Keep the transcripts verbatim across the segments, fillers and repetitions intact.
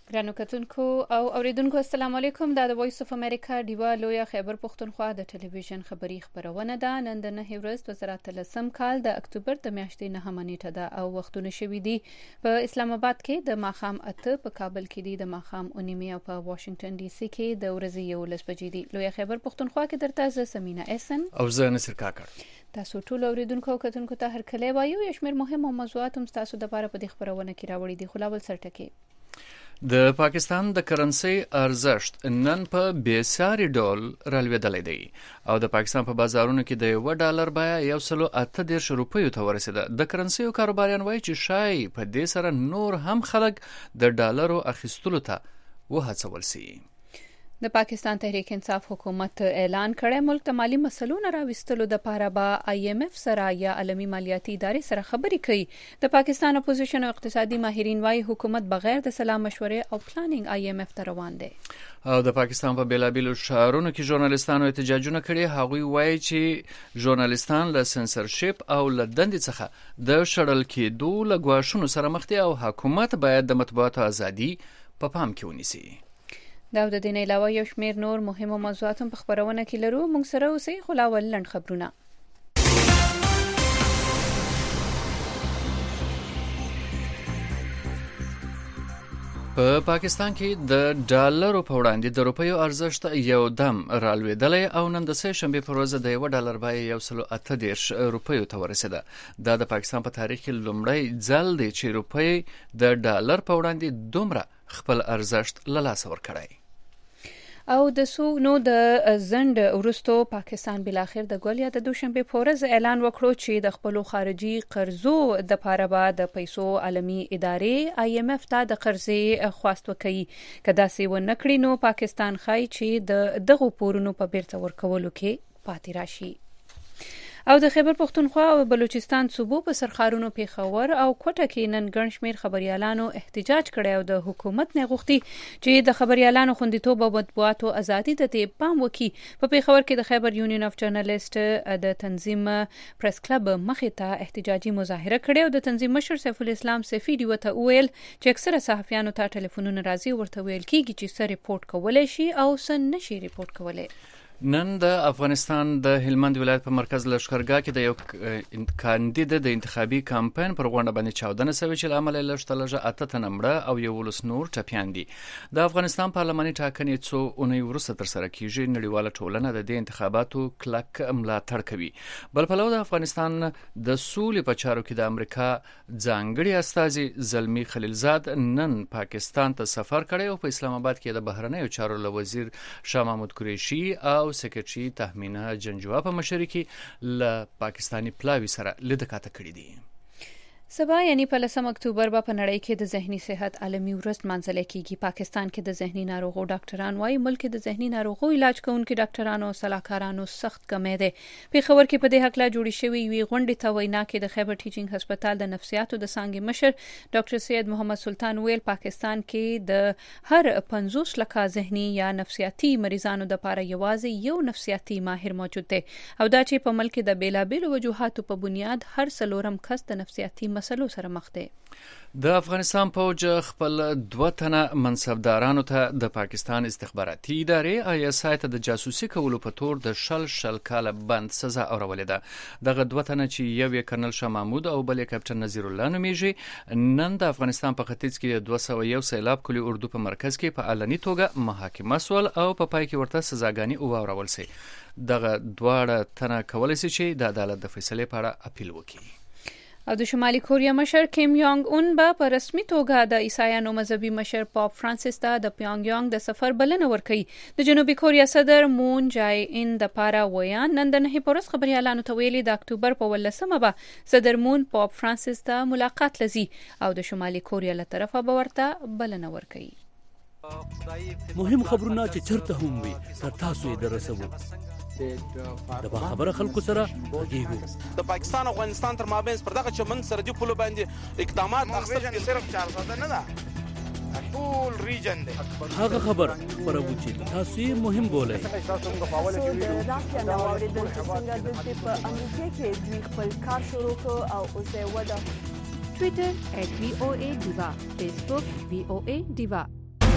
ګرانو کتونکو او اوریدونکو السلام علیکم. دا د وایس اف امریکا ډیوا لویا خیبر پښتونخوا د ټلویزیون خبری خبرونه ده. نن د نهه ورځ دوه زره اتلسم کال د اکتوبر د میاشتې نهمه نیټه ده او وختونه شوي دي په اسلام آباد کې د ماښام اته، په کابل کې دي د ماښام اوه نیمې او په واشنگټن ډي سي کې د ورځې یولس بجې دي. لویا خیبر پښتونخوا کې درته زه سمینا احسن او زه نصر کاکړ. تاسو ټول اوریدونکو او کتونکو ته هر کله وایو یو شمېر مهم موضوعات هم تاسو د لپاره په دې خبرونه کې راوړي دي. خلاول سرټکی د پاکستان د کرنسي ارزښت نن په بېساري ډول رالوېدلی دی او د پاکستان په بازارونو کې د یو ډالر بیه یو سلو اته دېرش روپیو ته ورسېده. د کرنسیو کاروباریان وایي چې شایي په دې سره نور هم خلک د ډالرو اخیستلو ته وهڅول سي. د پاکستان تحریک انصاف حکومت اعلان کړی ملک د مالی مسلو نه راوستلو د پاره به آی ایم اف سره یا عالمي مالیاتي ادارې سره خبرې کوي. د پاکستان اپوزیشن او اقتصادي ماهرین وایي حکومت بغیر د سلا مشورې او پلانینګ آی ایم اف ته روان دی. او د پاکستان په بیلابیلو ښارونو کې ژورنالیستانو احتجاجونه کړي. هغوی وایي چې ژورنالیستان له سنسرشپ او له دندې څخه د شړل کېدو له ګواښونو سره مخ دي او حکومت باید د مطبوعاتو ازادي په پام کې ونیسي. دا د دې نه علاوه یو شمېر نور مهمو موضوعات هم په خبرونه کې لرو. موږ سره اوسئ. خو لا اول لنډ خبرونه. په پاکستان کې د ډالرو په وړاندې د روپیو ارزښت یو دم رالوېدلی او نن د سه شنبې په ورځ د یو ډالر بیه یو سلو اته دېرش روپیو ته ورسېده. دا د پاکستان په تاریخ کې لومړی ځل دی چې روپۍ د ډالر په وړاندې دومره خپل ارزښت له لاسه ورکړی. او د سو نو د زند ورستو پاکستان بلاخر د ګول یا د دوشنبه په ورځ اعلان وکړو چې د خپل خارجي قرضو د پاره به د پیسو عالمي ادارې آی ایم اف ته د قرضې خواست وکړي. کدا سی و نکړي نو پاکستان خای چې د دغه پورونو په بیرته ورکولو کې پاتې راشي. او د خیبر پښتونخوا او بلوچستان صوبو په سرخارونو پیښور او کوټه کې نن ګڼ شمېر خبريالانو احتجاج کړی او د حکومت نه غوښتي چې د خبريالانو خوندیتوب او مطبوعاتو ازادي ته پام وکړي. په پیښور کې د خیبر یونین اف جرنالیست د تنظیم پریس کلب مخې ته احتجاجي مظاهره کړې او د تنظیم مشر سیف الاسلام سیفی دی وته ویل چې اکثره صحافیانو ته ټلیفونونه راځي ورته ویل کیږي چې سره ریپورت کولای شي او سن نشي ریپورت کولای. نن د افغانستان د هلمند ولایت په مرکز لښکرګاه کې د یو کاندید د انتخابي کمپاین پر غونډه باندې چاودنه شوې چې له امله یې لږ تر لږه اته تنه مړه او یولس نور ټپیان دي. د افغانستان پارلماني ټاکنې څو اونۍ وروسته ترسره کیږي. نړیواله ټولنه د دې انتخاباتو کلک ملاتړ کوي. بل پلو د افغانستان د سولې په چارو کې د امریکا ځانګړي استازي زلمی خلیلزاد نن پاکستان ته سفر کړی او په اسلام آباد کې د بهرنیو چارو له وزیر شاه محمود قریشي او سکرټري تهمینه جنجوا په مشرۍ کې له پاکستانی پلاوي سره لیدکاته کړې دي. سبا یعنی په لسم اکتوبر په نړۍ کې د ذهني صحت عالمي ورځ منځل کېږي. پاکستان کې د ذهني ناروغو ډاکټران وايي ملک د ذهني ناروغو علاج کوونکو ډاکټرانو او صلاحکارانو سخت کمی دی. په خبر کې په دې حق لا جوړی شوی وی غونډه ته وینا کې د خیبر ټیچینګ هسپتال د نفسیاتو د څانګې مشر ډاکټر سید محمد سلطان ویل پاکستان کې د هر پنځوس لکه ذهني یا نفسیاتي مریضانو د لپاره یوازې یو نفسیاتي ماهر موجود دی او دا چې په ملک د بیلابیلو وجوهاتو په بنیاد هر څلورم کس د نفسیاتي مسلو سره مخ دی. د افغانستان پوج خپل دوه تنه منصبدارانو ته د پاکستان استخباراتي ادارې آی اس آی ته د جاسوسي کولو په تور د شل شل کاله بند سزا اورولې ده. دغه دوه تنه چې یو یې کرنل شاه محمود او بل یې کپټن نذیر الله نومیږي نن د افغانستان په ختیځ کې دوه سوه یو سیلاب کلی اردو په مرکز کې په علني توګه محاکمه سول او په پای کې ورته سزاګانې واورول سي. دغه دواړه تنه کولای شي چې د عدالت د فیصلې په اړه اپیل وکړي. او د شمالي کوریا مشر کیم یونګ اون به په رسمي توګه د عیسایانو مذهبي مشر پاپ فرانسیس ته د پیونګ یانګ د سفر بلنه ورکړي. د جنوبي کوریا صدر مون جای ان د پاره ویان نن د نه پورس خبريالانو ته ویلي د اکتوبر په ولسمه به صدر مون پاپ فرانسیس ته ملاقات لزي او د شمالي کوریا له طرفه به ورته بلنه ورکړي. مهم خبرونه چې چرته هم وي تر تاسو یې درسوو. د با خبره خلکو سره غږیږو. د پاکستان او افغانستان تر مابین پر دغه چمن سرحدي پولو باندې اقدامات اخیستل صرف چار ساده نه ده، ټول ریجن دی. هغه خبر خبرو چې تاسو یې مهم بولئ. تاسو موږ په حواله کې راځي نو اوریدل چې څنګه د په امریکا کې دوی خپل کار شروع کړ او اوس یې ودا ټویټر @وی او ای دیوا، فیسبوک وی او ای دیوا.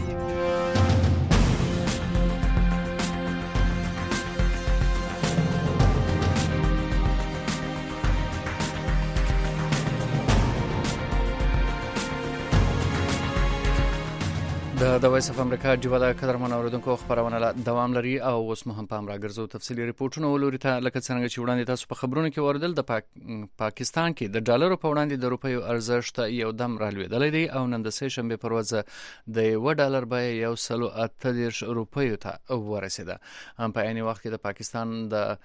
د وایس اف امریکا جوړه د قدرمن اوریدونکو خبرونه دوام لري او اوس مو هم پام راګرځو تفصیلي ریپورتونه ولوري ته لکه څنګه چې وړاندې تاسو په خبرونو کې وردل د پاک... پاکستان کې د ډالرو په وړاندې د روپیو ارزښت یو دم رالوېدل دی او نن د سه شنبه پر ورځ د یو ډالر بیه یو سل اته دیرش روپیو ته ورسیده. هم په عین وخت کې د پاکستان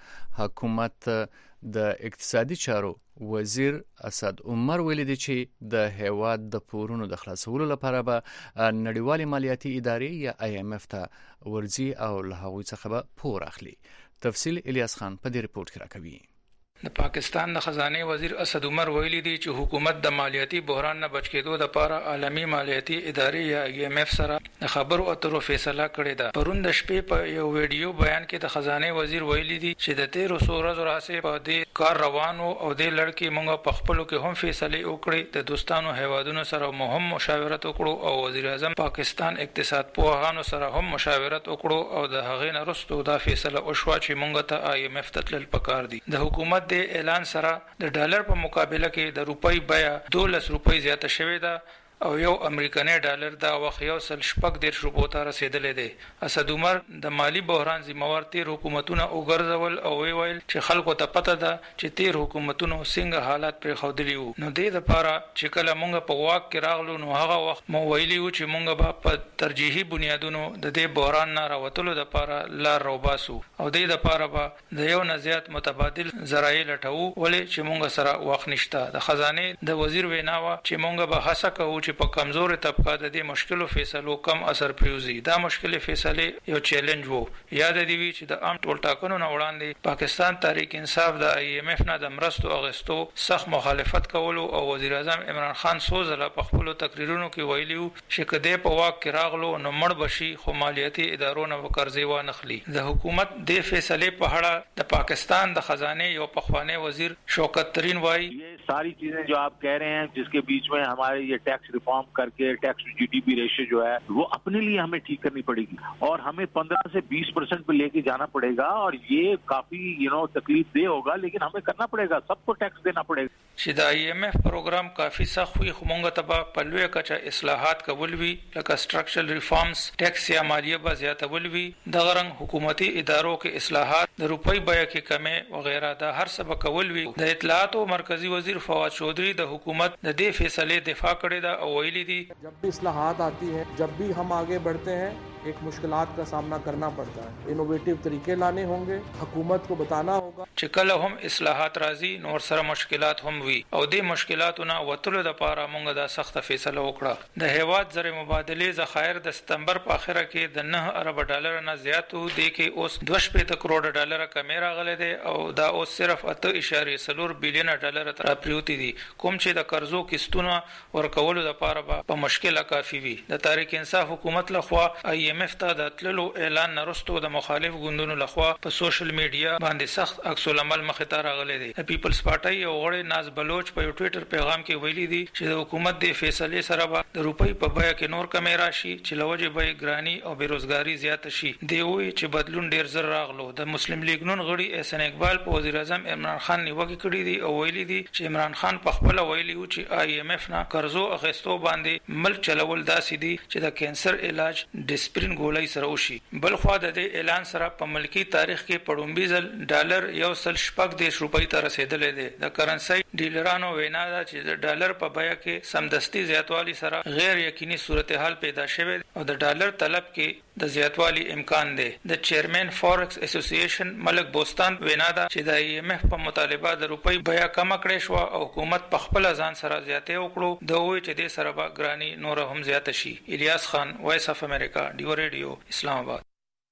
د حکومت د اقتصادي چارو وزیر اسد عمر ویلي دی چې د هیواد د پورونو د خلاصولو لپاره به نړیوال مالیاتي ادارې یا آی ایم اف ته ورځي او له هغوی څخه به پور اخلي. تفصیل الیاس خان په دې ریپورت کې راکوي. د پاکستان د خزانه وزیر اسد عمر ویلي دی چې حکومت د مالیاتي بحران نه بچ کېدو لپاره عالمی مالیاتي ادارې یا آی ایم اف سره د خبرو اترو فیصله کړې ده. پرون د شپې په یو ویډیو بیان کې د خزانه وزیر ویلي دی چې د تیرو څو ورځو راځي په دې کار روانو او د لړکی مونږ په خپلو کې هم فیصله وکړې. د دوستانو هیوادونو سره مهم مشاورت وکړو او وزیر اعظم پاکستان اقتصاد پوهانو سره هم مشاورت وکړو او د هغې نه وروسته دا فیصله وشوه چې مونږ ته آی ایم اف ته تلل پکار دي. د حکومت د اعلان سره د ډالر په مقابله کې د روپۍ بیه دولس روپۍ زیاته شوې ده او یو امریکایي ډالر دا وخت یو سل شپږ دیرش روپو ته رسیدلې دی. اسد عمر د مالی بحران ذمہوار تیر حکومتونه وګرځول او ویل چې خلکو ته پته ده چې تیر حکومتونو څنګه حالات پر خوندلی وو. نو د دې لپاره چې کله مونږ په واک کې راغلو نو هغه وخت مو ویلي و چې مونږ به په ترجیحي بنیادونو د دې بحران نه راوتلو لپاره لار روباسو او د دې لپاره به د یو نه زیات متبادل ذرایع لټوو ولې چې مونږ سره وخت نشته. د خزانه د وزیر ویناوه چې مونږ به هڅه کوو په کمزور طبقه د دې مشکلو فیصلو کم اثر پریوزي. دا مشکل فیصله یو چیلنج وو. یاد دی وی چې د عام ټول ټاکنو نه وړاندې پاکستان تحریک انصاف د آی ایم اف نه د مرستو اغستو سخت مخالفت کولو او وزیر اعظم عمران خان سوزله په خپل تقریرونو کې ویلیو چې کده په واک کې راغلو نو مړ بشي خو مالیاتي ادارو نه وکړځي و نخلي. د حکومت د فیصله په اړه د پاکستان د خزانه یو پخوانی وزیر شوکت ترین وای सारी चीजें जो आप कह रहे हैं जिसके बीच में हमारे ये टैक्स रिफॉर्म करके टैक्स टू जीडीपी रेशियो जो है वो अपने लिए हमें ठीक करनी पड़ेगी और हमें पंद्रह से बीस परसेंट पे लेके जाना पड़ेगा और ये काफी यू नो तकलीफ दे होगा लेकिन हमें करना पड़ेगा. सबको टैक्स देना पड़ेगा. چې د آی ایم اف پروګرام کافي سخت وي خو مونږ ته به په لویه کچه اصلاحات کول وي لکه سټرکچرل ریفارمز ټیکس یا مالیه به زیاتول وي. د غرنګ حکومتي ادارو کې اصلاحات د روپۍ بیه کې کمې وغیرہ د هر څه به کول وي. د اطلاعات او مرکزی وزیر فواد چودھری د حکومت د دې فیصله دفاع کړې ده او ویلي دي जब भी इस्लाहात आती है जब भी हम आगे बढ़ते हैं एक मुश्किलात का सामना करना पड़ता है. इनोवेटिव तरीके लाने होंगे. हुकूमत को बताना होगा چې کله هم اصلاحات راځي نو سره مشکلات هم وي او دې مشکلاتونه وتلو لپاره موږ دا سخت فیصله وکړه. د هیواد زر مبادله ذخایر د سپتمبر په اخره کې د نه ارب ډالر نه زیات وو د کې اوس دوه شپږ کروڑ ډالر کمې راغلي دي او دا اوس صرف اته اشاریه صفر بلین ډالر تر پریوتی دي کوم چې د قرضو کیستونه ورکولو لپاره په مشکله کافي وي. د تحریک انصاف حکومت لخوا آی ایم اف ته د تللو اعلان نرستو د مخالف ګوندونو لخوا په سوشل میډیا باندې سخت عکس العمل مخ ته راغلي دي. د پیپلز پارټي یو غړی ناز بلوچ په یو ټوئیټر پیغام کې ویلي دي چې د حکومت د فیصله سره به د روپۍ په بیه کې نور کمی راشي چې لوجه به ګرانی او بیروزګاری زیات شي. دی وی چې بدلون ډیر زر راغلو. د مسلم لیگ نون غړي احسان اقبال په وزیر اعظم عمران خان نیوکه کړې دي او ویلي دي چې عمران خان په خپل ویلي و چې آی ایم اف نه قرضو اخیستو باندې ملک چلول داسې دي چې د کینسر علاج ډیسپرین ګولۍ سره وشي. بل خو د دې اعلان سره په ملکی تاریخ کې پړومبي ځل ډالر یو سل شپږ دیرش روپۍ ته رسیدلې دي. د کرنسي ډیلرانو وینا ده چې د ډالر په بیه کې سمدستي زیاتوالی سره غیر یقیني صورتحال پیدا شوه او د ډالر طلب کې د زیاتوالی امکان دی. د چیرمن فورکس اسوسییشن ملک بوستان وینا ده چې د آی ایم اف په مطالبه د روپۍ بیه کم کړې شو او حکومت په خپل ځان سره زیاتې وکړو. د وی چې د سره به ګرانی نور هم زیات شي. الیاس خان وایس اف امریکا ډیو ریډیو اسلام آباد.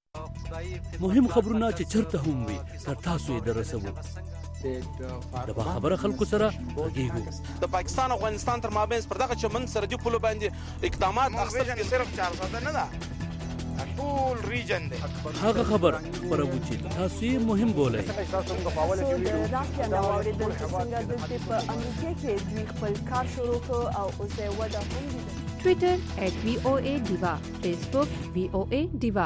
مهم خبرونه چې چرته هم وي تر تاسو یې درسوو. د خبره خلکو سره غږیږو. د پاکستان او افغانستان تر مابین پر دغه چمن سره د پلو باندې اقدامات اخیستل کې صرف چار ساده نه ده ټول ریجن دی. هغه خبر پرو چې تاسو یې مهم بولئ. د رافیا نو اوریدل چې څنګه د په امریکا کې دوی خپل کار شروع کړ او اوس یې وده هم ټوئیټر ایټ وی او ای ډیوا، فیسبوک وی او ای ډیوا.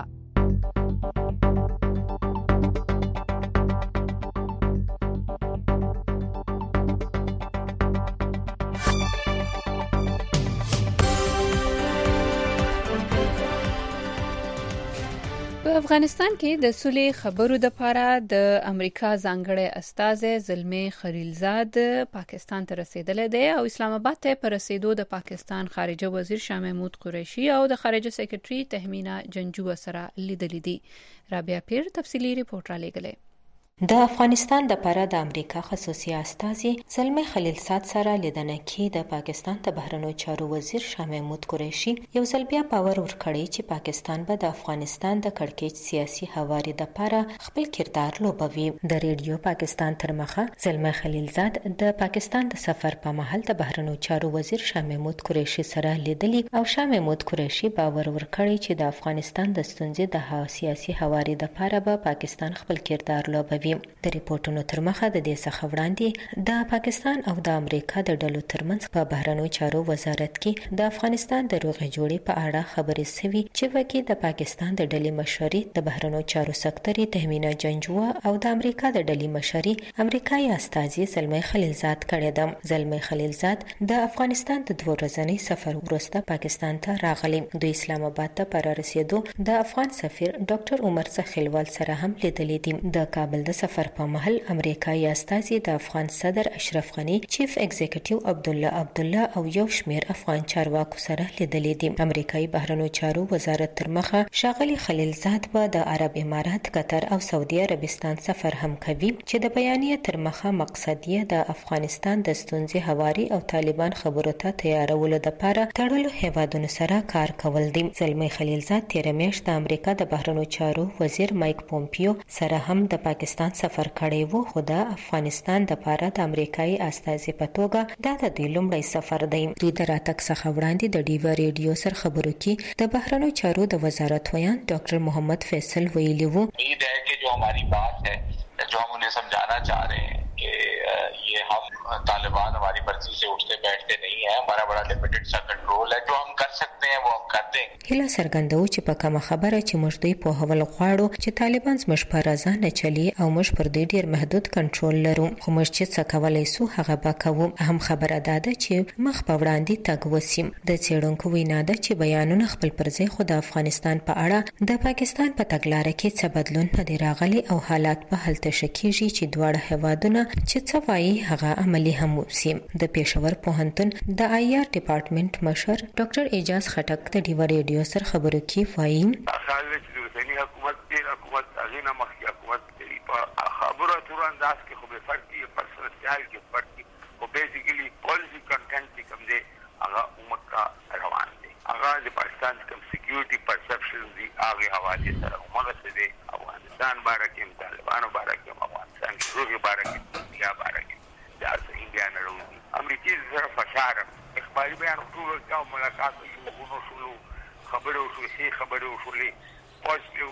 په افغانستان کې د سولې خبرو د پاره د امریکا ځانګړی استازی زلمی خلیلزاد پاکستان ته رسیدلی دی او اسلام آباد ته پر رسیدو د پاکستان خارجه وزیر شاه محمود قریشي او د خارجه سکرټري تهمینا جنجو سره لیدلي دي. رابعه پیر تفصیلی ریپورت را لېږلی. د افغانستان د پاره د امریکا خصوصي استازي زلمی خلیلزاد سره لیدنه کې د پاکستان د بهرنیو چارو وزیر شاه محمود قریشي یو ځل بیا باور ورکړی چې پاکستان به د افغانستان د کړکېچ سیاسي هواري د پاره خپل کردار لوبوي. د ریډیو پاکستان تر مخه زلمی خلیلزاد د پاکستان د سفر په مهال د بهرنیو چارو وزیر شاه محمود قریشي سره لیدلی او شاه محمود قریشي باور ورکړی چې د افغانستان د ستونزې د سیاسي هواري د پاره به پاکستان خپل کردار لوبوي. د ریپورتونو تر مخه د دې څخه وړاندې د پاکستان او د امریکا د ډلو ترمنځ په بهرنیو چارو وزارت کې د افغانستان د روغې جوړې په اړه خبرې شوې چې وکي د پاکستان د ډلې مشري د بهرنیو چارو سکرټري تهمینا جنجو او د امریکا د ډلې مشري امریکایي استازي زلمی خلیلزاد کړی دی. زلمی خلیلزاد د افغانستان د دوه ورځني سفر وروسته پاکستان ته راغلی. د اسلام آباد ته پر رسیدو د افغان سفیر ډاکټر عمر څخیلوال سره هم لیدلې دي. د کابل د سفر په مهال امریکایي استازي د افغان صدر اشرف غنی، چیف ایگزیکټیو عبد الله عبد الله او یو شمیر افغان چارواکو سره لیدلې دي. امریکایي بهرنیو چارو وزارت تر مخه ښاغلي خلیلزاد به د عرب امارات، قطر او سعودي عربستان سفر هم کوي چې د بیانیه تر مخه مقصد یې د افغانستان د ستونزې هواري او طالبان خبرو ته تیارولو لپاره تړلو هیوادونو سره کار کول دي. زلمی خلیلزاد تیر میاشت د امریکا د بهرنیو چارو وزیر مایک پومپیو سره هم د پاکستان سفر کړی وو، خو د افغانستان د پاره د امریکایي استازي په توګه دا د دوی لومړی سفر دی. دوی د راتګ څخه وړاندې د ډیوا ریډیو سره خبرو کې د بهرنیو چارو د وزارت ویان ډاکټر محمد فیصل ویلي وو. امید ہے کہ جو ہماری بات ہے، جو ہم انہیں سمجھانا چاہ رہے ہیں کہ یہ ہم طالبان ہماری مرضی سے اٹھتے بیٹھتے نہیں ہیں، ہمارا بڑا لمیٹڈ سا کنټرول ہے، جو ہم کر سکتے ہیں وہ ہم کر دیں. هله څرګندو چې په کومه خبره چې موږ دوی په هول غواړو چې طالبان زموږ په رضا نه چلی او موږ پر دوی ډیر محدود کنټرول لرو، خو موږ چې څه کولای سو هغه به کوو. هم خبره ده چې مخ په وړاندې تګ وسیم. د څېړونکو وینا ده چې بیانونه خپل پرځای خو د افغانستان په اړه د پاکستان په تګلارې کې څه بدلون نه دی راغلی او حالات په حل ته شکیږي چې دواړه هیوادونه چې څه وایي هغه عملی هم وسی. د پېښور پوهنتون د آی آر ډپارټمنټ مشر ډاکټر اعجاز خټک د ډیوا ریډیو سره خبرو کې وایي خالد چې د حکومت د حکومت اغینا مخکې حکومت دی په خبرو اترو انداز کې خو به فرق دی، پر سوشل کې فرق دی، او بیسیکلی پالیسی کنټنټ کوم دی هغه عمقا روان دی. هغه د پاکستان کوم سکیورټي پرسپشن دی هغه حواله سره عمره څه دی افغانستان بارکه طالبانو بارکه افغانستان کې روغي بارکه یا بارکه دا انډیا نه وروي. امریکای سره فشار اخباري بیان ټول کا ملاقات شو غونو شو خبرو شو شي خبرو شولې پوزټیو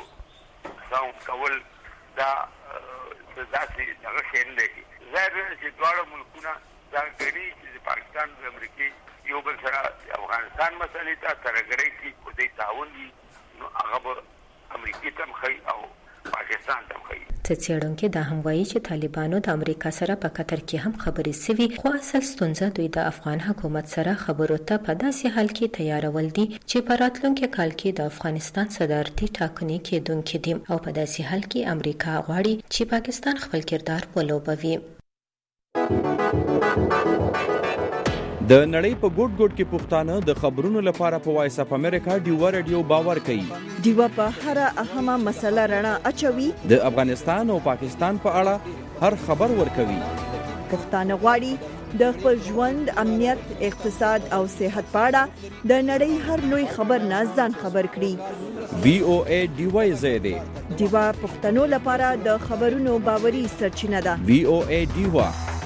ساوند کول دا د ذاتي هغه شین دی. زه چې دواړه ملکونه دا غړي چې پاکستان او امریکا یو بل سره افغانستان مسلې ته ترګړې کې کومې تعاون دي نو هغه امریکا ته مخې او پاکستان ته مخې. څېړونکو دا هم وایي چې طالبانو د امریکا سره په قطر کې هم خبرې سوي، خو اصل ستونزه دوی د افغان حکومت سره خبرو ته په داسې حال کې تیارول دي چې په راتلونکي کال کې د افغانستان صدارتي ټاکنې کېدونکې دي او په داسې حال کې امریکا غواړي چې پاکستان خپل کردار ولوبوي. د نړۍ په ګوټ ګوټ کې پښتانه د خبرونو لپاره په وایس اپ امریکا ډیوا ریډیو باور کوي. ډیوا په هر اهمه مسله رڼا اچوي. د افغانستان او پاکستان په اړه هر خبر ورکوي. پښتانه غواړي د خپل ژوند، امنیت، اقتصاد او صحت په اړه د نړۍ هر لوی خبر نه ځان خبر کړي. وی او ای ډیوا زیاده ډیوا پښتنو لپاره د خبرونو باوري سرچینه ده. وی او ای ډیوا.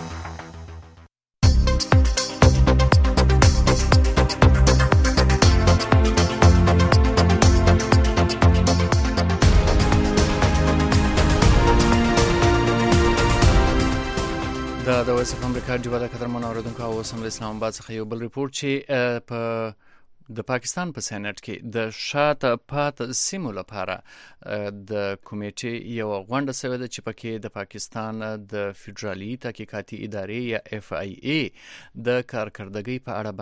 دا د وایس اف امریکا ډیوا د قدرمن اوریدونکو او سم اسلام آباد څخه یو بل ریپورت چې په د پاکستان په سېنات کې د شاته پات سیمو لپاره د کمیټې یو غونډه شوې ده چې پکې د پاکستان د فدرالي تحقیقاتي ادارې یا اف آی ای د کارکردګۍ په اړه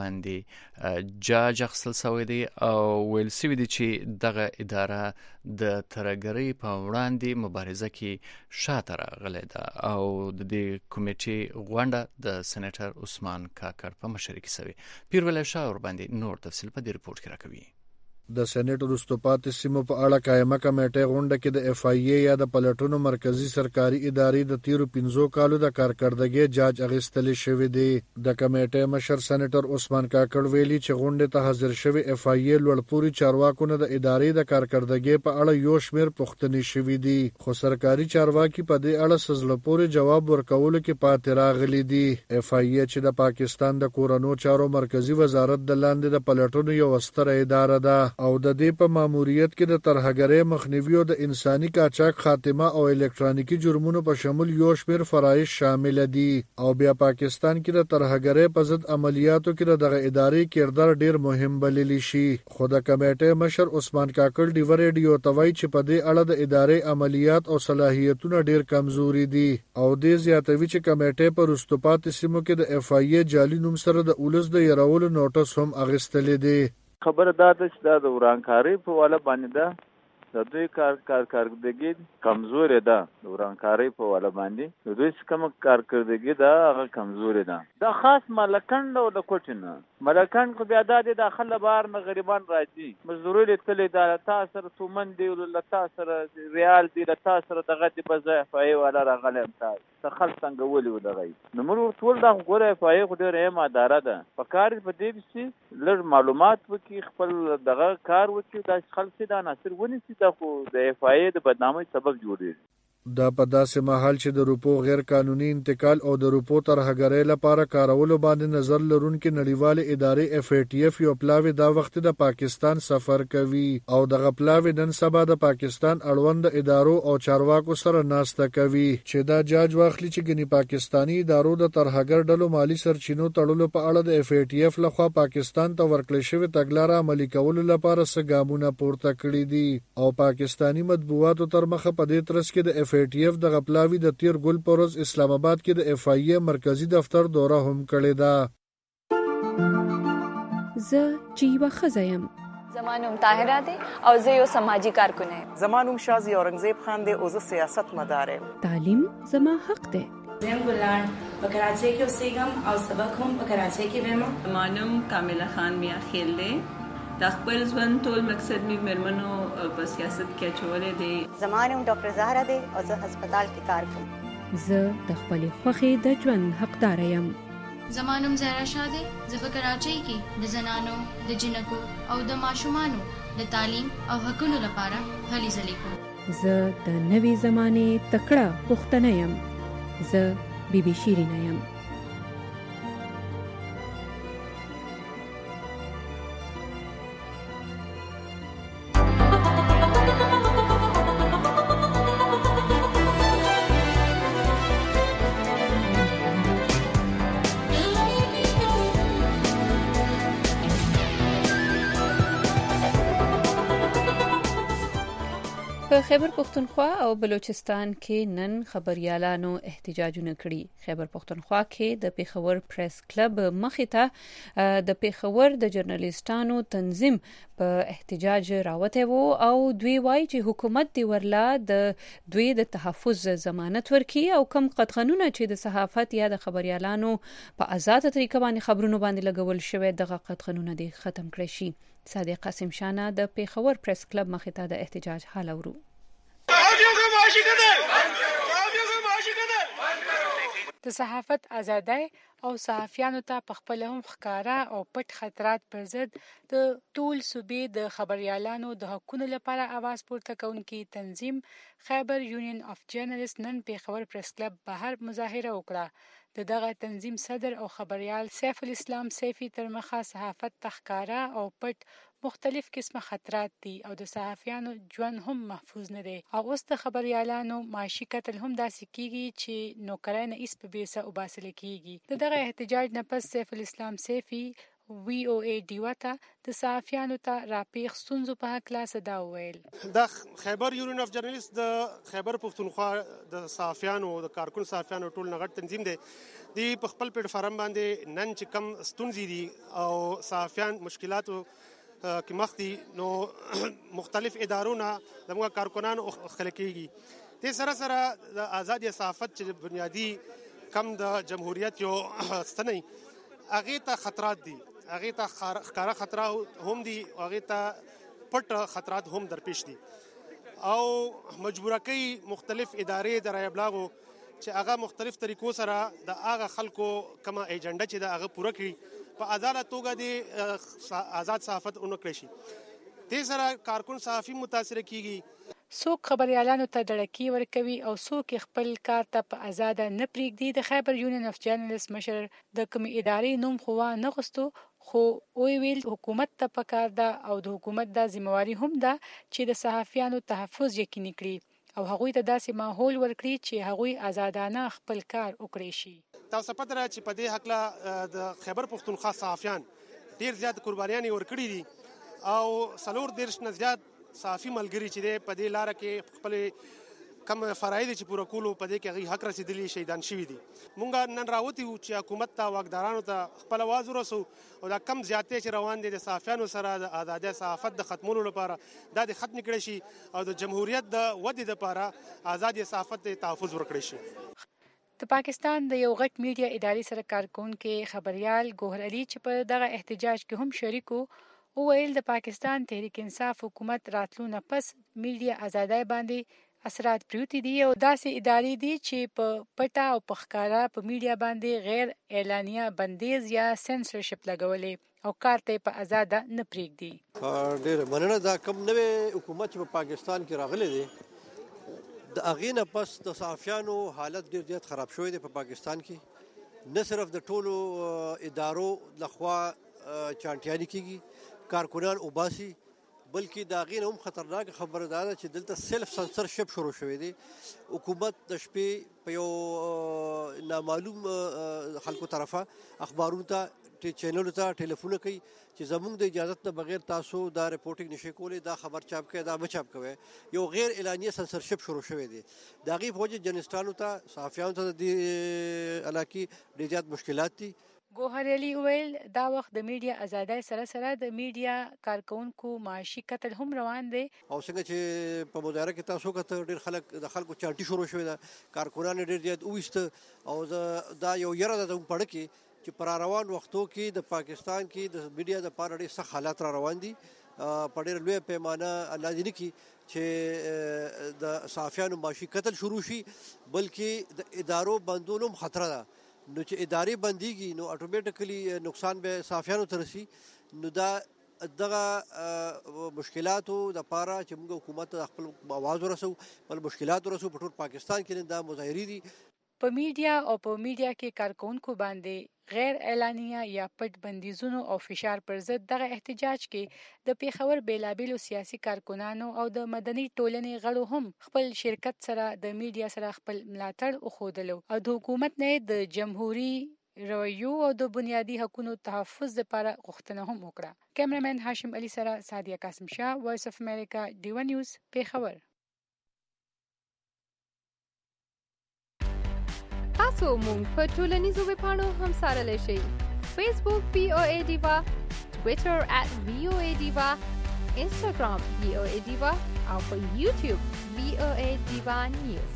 باندې جاج اخیستل شوی دی او ویل شوی دی چې دغه اداره د ترهګرۍ په وړاندې مبارزه کې شاته راغلې ده او د دې کمیټې غونډه د سېنیټر عثمان کاکړ په مشرۍ کې شوې. پیرولای شاه ور باندې نور تفصیل په دې رپورت کې راکوي. د سېنیټ وروسته پاتې سیمو په اړه قائمه کمیټې غونډه کې د اف آی ای یا د پلټونو مرکزی سرکاري ادارې د تیرو پنځو کالو د کارکردګۍ جاج اخیستل شوی دی. د کمیټې مشر سېنیټر عثمان کاکړ ویلي چې غونډه ته حاضر شوی اف آی ای لوړپوړي چارواکو نه د ادارې د کارکردګۍ په اړه یو شمېر پوښتنې شوې دي، خو سرکاري چارواکي په دې اړه سزلپوري جواب ورکولو کې پاتې راغلي دي. اف آی ای چې د پاکستان د کورونو چارو مرکزی وزارت د لاندې د پلټونو یو ستره اداره ده او د دې په ماموریت کې د ترهګرۍ مخنیوي او د انساني قاچاق خاتمه او الکترونیکي جرمونو په شمول یو شمېر فرایض شامل دي او بیا پاکستان کې د ترهګرۍ په ضد عملیاتو کې دغه ادارې کردار ډیر مهم بللی شي. خو د کمیټې مشر عثمان کاکړ ډیو ریډیو ته وایي چې په دې اړه د ادارې عملیات او صلاحیتونه ډیر کمزوري دي او دې زیاتوي چې کمیټې په وروسته پاتې سیمو کې د اف آی ای جعلي نوم سره د اولس د يرولو نوټس هم اخیستلې دي. خبره دا ده چې دا د ورانکارۍ په والا باندې ده، د دوی کار کارکردګي کمزورې ده، د ورانکارۍ په والا باندې د دوی کوم کارکردګي ده هغه کمزورې ده. دا خاص ملکند او د کوټنه ملکند خو بیا د داخله بهر نه غریبان راځي مزدوري لیدلې ده تاسو تومن دی ول تاسو ریال دی تاسو دغه دی بځای فای ولا راغلی تاسو خلک څنګه ولي ودغی نو موږ ټول دا غوړې فای خو ډېر هم اداره ده په کار په دې چې لږ معلومات وکي خپل دغه کار وکي د خلک دا ناصر ونی چې دا خو د اف آی د بدنامۍ سبب جوړي. دا په داسې مهال چې د روپو غیر قانوني انتقال او د روپو ترهګرۍ لپاره کارولو باندې نظر لرونکي نړیوالې ادارې اف ای ټي اف یو پلاوی دا وخت د پاکستان سفر کوي او دغه پلاوی نن سبا د پاکستان اړوند ادارو او چارواکو سره ناسته کوي چې دا جاج واخلي چې ګني پاکستانی ادارو د ترهګر ډلو مالی سرچینو تړلو په اړه د اف ای ټي اف لخوا پاکستان ته ورکړل شوی تګلارې عملي کولو لپاره څه ګامونه پورته کړي دي او پاکستانی مطبوعاتو تر مخه په دې ترڅ کې د اف ای ټي اف د غپلاوی د تیر ګل پروز اسلام آباد کې د اف آی ای مرکزی دفتر دوره هم کړې ده. زه چې وخزایم زمانوم طاهره دی او زه یو سماجی کارکونه یم. زمانوم شازی اورنګزیب خان دی او زه سیاست مدار یم. تعلیم زما حق دی. زم ګلان په کراچۍ کې اوسېږم او سبق هم په کراچۍ کې وایم. زمانوم کامله خان میا خیل دی. د خپل ژوند ټول مقصد می مرمنو په سیاست کې چولې دي. زمانوم ډاکټر زهرا دی او زه هسپتال کې کار کوم. زه د خپل خوخي د ژوند حقدار یم. زمانوم زهرا شاه دی. زه په کراچۍ کې د زنانو د جنکو او د ماشومانو د تعلیم او حقوقو لپاره هلې ځلې کوم. زه د نوې زمانه تکړه پښتنه یم. زه بیبي شیرینه یم. په خیبر پختونخوا او بلوچستان کې نن خبريالانو احتجاجونه کړي. خیبر پختونخوا کې د پیښور پریس کلب مخې ته د پیښور د جرنالیستانو تنظیم په احتجاج راوته وو او دوی وایي چې حکومت دی ورلا د دوی د تحفظ ضمانت ورکړي او کم قطعنونه چې د صحافت یا د خبريالانو په آزاد طریقه باندې خبرونه باندې لګول شوی دغه قطعنونه دي ختم کړي شي. صادق قاسم شانه د پیښور پریس کلب مخې ته د احتجاج حال اورو. د صحافت ازادۍ او صحافیانو ته په خپل هم ښکارا او پټ خطرات پر ضد د ټول صوبې د خبريالانو د حقوقو لپاره आवाज پورته کوونکی تنظیم خیبر یونین اف جرنالیست نن پیښور پریس کلب بهر مظاهره وکړه. د دغه تنظیم صدر او خبريال سیف الاسلام سیفی تر مخه صحافت تخکارا او پټ مختلف قسمه خطرات دي او د صحافیانو ژوند هم محفوظ نه دي او اوس د خبريالانو معاشي قتل هم داسې کیږي چې نوکرانه ایس په بیسه او باسل کیږي. د دغه احتجاج نه پس سیف الاسلام سیفی وی او ای ډیوا ته د صحافیانو ته راپیښ ستونزو په هکله څه دا وویل. د خیبر یونین اف جرنالیست د خیبر پښتونخوا د صحافیانو د کارکون صحافیانو ټول نغټ تنظیم دی. دی په خپل پلیټ فارم باندې نن چې کم ستونزې دي او صحافیان مشکلاتو کې مخ دي نو مختلف ادارونه زموږ کارکنان خلک کېږي. دې سره سره د آزادي صحافت چې بنیادی کم د جمهوریت یو ستنی هغه ته خطرات دي، هغه ته ښکارا خطرات هم دي، هغه ته پټ خطرات هم درپېښ دي او مجبوره کوي مختلف ادارې د رای ابلاغو چې هغه مختلف طریقو سره د هغه خلکو کومه ایجنډا چې د هغه پوره کړي په آزاد توګه د آزاد صحافت اونکړي شي. دې سره کارکون صحافي متاثر کیږي. څوک خبريالانو ته ډړکی ورکوي او څوک خپل کار ته په آزاده نه پریږدي. د خیبر یونین اف جرنالیست مشر د کوم ادارې نوم خو نه غوښتو خو وی ویل حکومت ته پکار ده او د حکومت د ذمہواری هم ده چې د صحافیانو تحفظ یقیني کړي او هغوی ته داسې ماحول ورکړي چې هغوی آزادانه خپل کار وکړي شي. تاسو پته را چې په دې حق د خیبر پښتونخوا صحافیان ډیر زیات قربانیان ورکړي دي او څلور دیرش نه زیات صحافي ملګری چې دی په دې لاره کې خپل کم فرایض چې پوره کولو په دې کې هغه حق رسیدلی شهیدان شوي دي. مونږ نن راوتی وو چې حکومت ته واکدارانو ته خپل आवाज ورسو او دا کم زیاتې چې روان دي د صحافیانو سره د آزادۍ صحافت د ختمولو لپاره دا د ختم کړي شي او د جمهوریت د ودې لپاره آزادۍ صحافت ته تحفظ ورکړي شي. د پاکستان د یو غټ میډیا ادارې سره کارکونکو خبريال ګوهر علي چې په دغه احتجاج کې هم شریکو او ویل د پاکستان تحریک انصاف حکومت راتلو نه پس میډیا ازادۍ باندې اثرات پریوتی دي او داسې ادارې دي چې په پټه او په ښکارا په میډیا باندې غیر اعلانیه بندیز یا سنسرشپ لګولې او کار ته په آزاده نه پریږدي. ډېر مننه. دا کوم نوې حکومت په پاکستان کې راغلی دی د هغې نه پس د صحافیانو حالت ډېر زیات خراب شوی دی په پاکستان کې. نه صرف د ټولو ادارو لخوا چانټیاني کېږي، کارکنان وباسي، بلکې د هغې نه هم خطرناک خبره دا ده چې دلته سیلف سنسرشپ شروع شوی دی. حکومت د شپې په یو نامعلوم خلکو طرفه اخبارونو ته چینلو ته ټلیفونه کوي چې زموږ د اجازت نه بغیر تاسو دا رپورټینګ نشئ کولی، دا خبر چاپ کوئ، دا مه چاپ کوئ. یو غیر اعلانیه سنسرشپ شروع شوی دی. د هغې په وجه جرنالستانو ته صحافیانو ته د دې علاقې ډېر زیات مشکلات دي. ګوهر علي ویل دا وخت د میډیا ازادۍ سره سره د میډیا کارکونکو معاشي قتل هم روان دی. او څنګه چې په مظاهره کې تاسو کته ډېر خلک د خلکو چانټي شروع شوی ده، کارکنان ډېر زیات وویسته او دا یو یره ده زموږ پړه کې چې پر روان وختو کې د پاکستان کې د میډیا د پاره ډېر سخت حالات را روان دي. په ډېر لوی پیمانه الله دې نه کړي چې د صحافیانو معاشي قتل شروع شي، بلکې د ادارو بندولو هم خطره ده. نو چې ادارې بنديږي نو اتوماتیکلی نقصان به صحافیانو ته رسي. نو دا دغه مشکلاتو د پاره چې موږ حکومت ته خپل आवाज ورسو، بل مشکلات ورسو په ټول پاکستان کې دا مظاهرې دي. په میډیا او په میډیا کې کارکونکو باندې غیر اعلانیه یا پټ بندیزونو او فشار پر ضد دغه احتجاج کې د پیښور بیلابیلو سیاسي کارکنانو او د مدني ټولنې غړو هم خپل شرکت سره د میډیا سره خپل ملاتړ وښودلو او د حکومت نه د جمهوریت رویو او د بنیادي حقوقو تحفظ لپاره غوښتنه هم وکړه. کیمرامین هاشم علي سره سادیه قاسم شاه، وایس اف امریکا، ډیوا نیوز، پیښور. تاسو مونږ په ټولنیزو ویبپاڼو هم سارلی شئ. فیسبوک وی او ای ډیوا، ټویټر ات وی او ای ډیوا، انسټاګرام وی او ای ډیوا او په یوټیوب وی او ای ډیوا نیوز.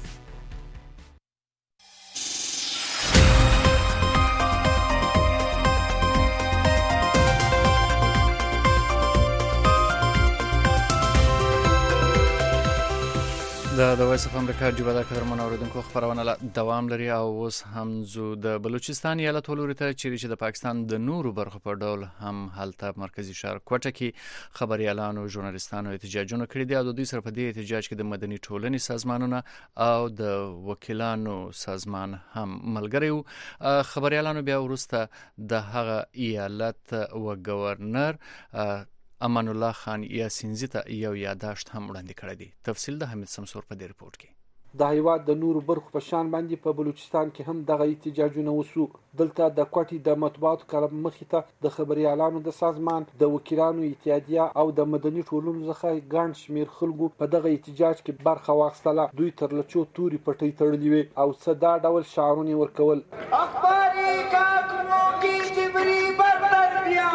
د د وایس اف امریکا ډیوا د قدرمن اوریدونکو خبرونه دوام لري او اوس هم زو د بلوچستان ایالت ولوري ته چیرې چې د پاکستان د نورو برخو په ډول هم حالت مرکزی شهر کوټه کې خبريالانو ژورنالستانو احتجاجونه کړي دي او د دوی سره په دې احتجاج کې د مدني ټولنې سازمانونه او د وکیلانو سازمان هم ملګری وو. خبريالانو بیا ورسته د هغه ایالت و گورنر امان الله خان یاسینزی ته یو یاداشت هم وړاندې کړی دی. تفصیل د حمید سمسور په دې رپورت کې. د هیواد د نورو برخو په شان باندې په بلوچستان کې هم دغه احتجاجونه وسو. دلته د کوټې د مطبوعاتو کله مخې ته د خبريالانو د سازمان د وکیلانو اتحادیه او د مدني ټولنو څخه ګڼ شمېر خلکو په دغه احتجاج کې برخه واخیستله. دوی تر لچو توري پټۍ تړلې وې او څه دا ډول شعارونه ورکول. اخباري کاکونو کی جبری برتر بیا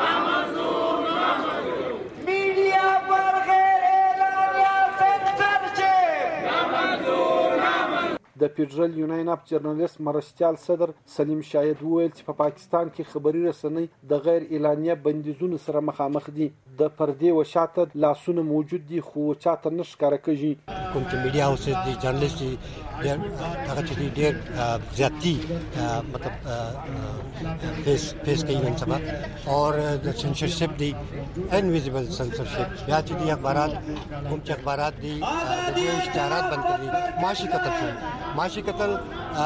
میډیا پر غیر اعلانیا د فدرال یونین اف جرنالیست مرستیال صدر سلیم شاهد وویل چې په پاکستان کې خبري رسنۍ د غیر اعلانیه بندیزونو سره مخامخ دي. د پردې و شاته لاسونه موجود دي خو چاته نشکاره کوي. کوم چې میډیا اوسې دي جرنالیست دي هغه چې ډېر زیاتی مطلب فیس فیس کوي نن سبا اور د سنسرشپ دی انویزیبل سنسرشپ بیا چې دي اخبارات کوم چې اخبارات دي د اشتهارات بند کړي معاشي قتل شوی معاشي قتل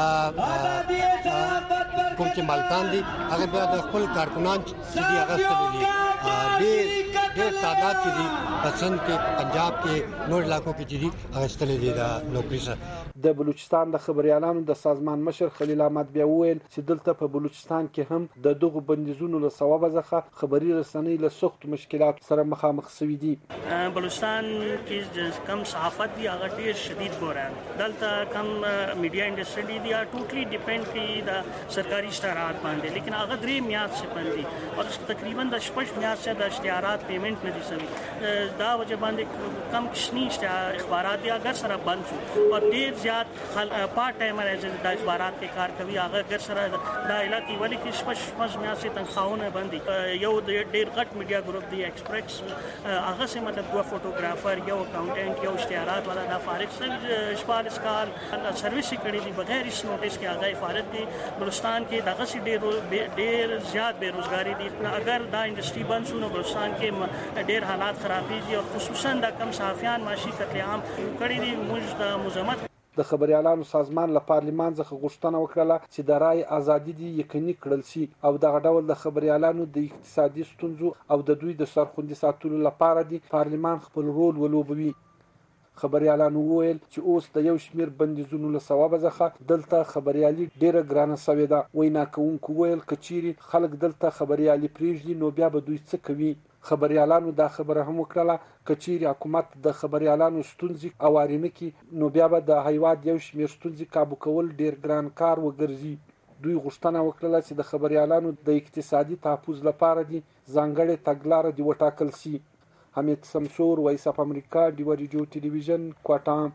کوم چې مالکان دي هغه بیا د خپل کارکونان چې دي هغه ستلي دي ډېر ډېر تعداد چې دي پسند کې پنجاب کې نور علاقو کې چې دي هغه ستلي دي د نوکري سره. د بلوچستان د خبريالانو د سازمان مشر خلیل احمد بیا وویل چې دلته په بلوچستان کې هم د دغو بندیزونو له سببه ځخه خبري رسنۍ له سخت مشکلات سره مخامخ شوي دي. بلوچستان کې کم صحافت دی هغه ډېر شدید ګوران دلته کم میډیا انډستری دی ټوټلی ډیپند کوي د سرکاري اشتهارات باندې لیکن هغه درې میاد څخه باندې او تقریبا د شپږ میاد څخه د اشتهارات پیمنٹ نه دي شوی دا وجه باندې کم کشنی اخبارات دی اگر سره بند شو او ډېر زیات پارت ټایمر ایز د اخبارات کې کار کوي هغه اگر سره د علاقې ولی کې شپږ شپږ میاد څخه تنخواهونه باندې یو ډېر غټ میډیا ګروپ دی ایکسپریس هغه سم مطلب دوه فوټوګرافر یو اکاونټنټ یو اشتهارات والا د فارغ سره شپږ کال سرویس کړي دي بغیر هیڅ نوټیس کې هغه فارغ دي. بلوچستان کې دغه سي ډېر ډېر زیات بیروزګاری دي اگر دا انډستری بند شو نو بلوچستان کې ډېر حالات خرابېږي او خصوصا د کم صحافیان معاشي قتل عام کړي دي. موږ د مزمت د خبريالانو سازمان له پارلمان څخه غوښتنه وکړه چې د رای ازادي دي یقیني کړل شي او دغه ډول د خبريالانو د اقتصادي ستونزو او د دوی د سرخوندي ساتلو لپاره دي پارلمان خپل رول ولوبوي. خبريالانو وویل چې اوس د یو شمیر بندیزونو له سببه ځخه دلته خبريالي ډیره ګرانه شوې ده. وینا کوونکو ویل کچيري خلک دلته خبريالي پریږدي نو بیا به دوی څه کوي. خبريالانو دا خبره هم وکړه کچيري حکومت د خبريالانو ستونزې اوارینه کی نو بیا به د هیواد یو شمیر ستونزې کابو کول ډیر ګران کار وګرځي. دوی غوښتنه وکړه چې د خبريالانو د اقتصادي تحفظ لپاره دي ځانګړې تګلارې دی وټاکل شي. حمید سمسور وایس اف امریکا دی ریډیو ټلویزیون کوټا.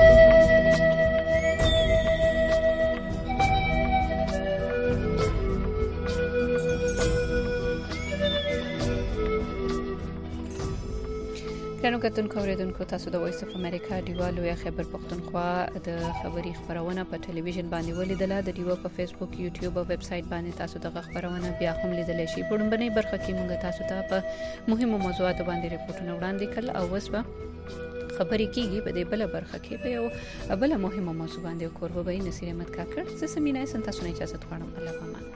ګرانو کتونکو اوریدونکو تاسو د وایس اف امریکا دیوالو یا خبر پښتونخوا د خبري خبرونه په ټلویزیون باندې ولیدله. د دیو په فیسبوک یوټیوب او ویب سټ باندې تاسو د خبرونه بیا هم لیدلی شئ. په لومړنۍ برخه کې موږ تاسو ته په مهمو موضوعاتو باندې ریپورتونه وړاندې کړل او اوس به خبرې کیږي په دې بل برخه کې په یو بل مهمه موضوع باندې کوربه نصیر احمد کاکړ زه سمینه سن تاسو نه اجازه غواړم. الله پامان.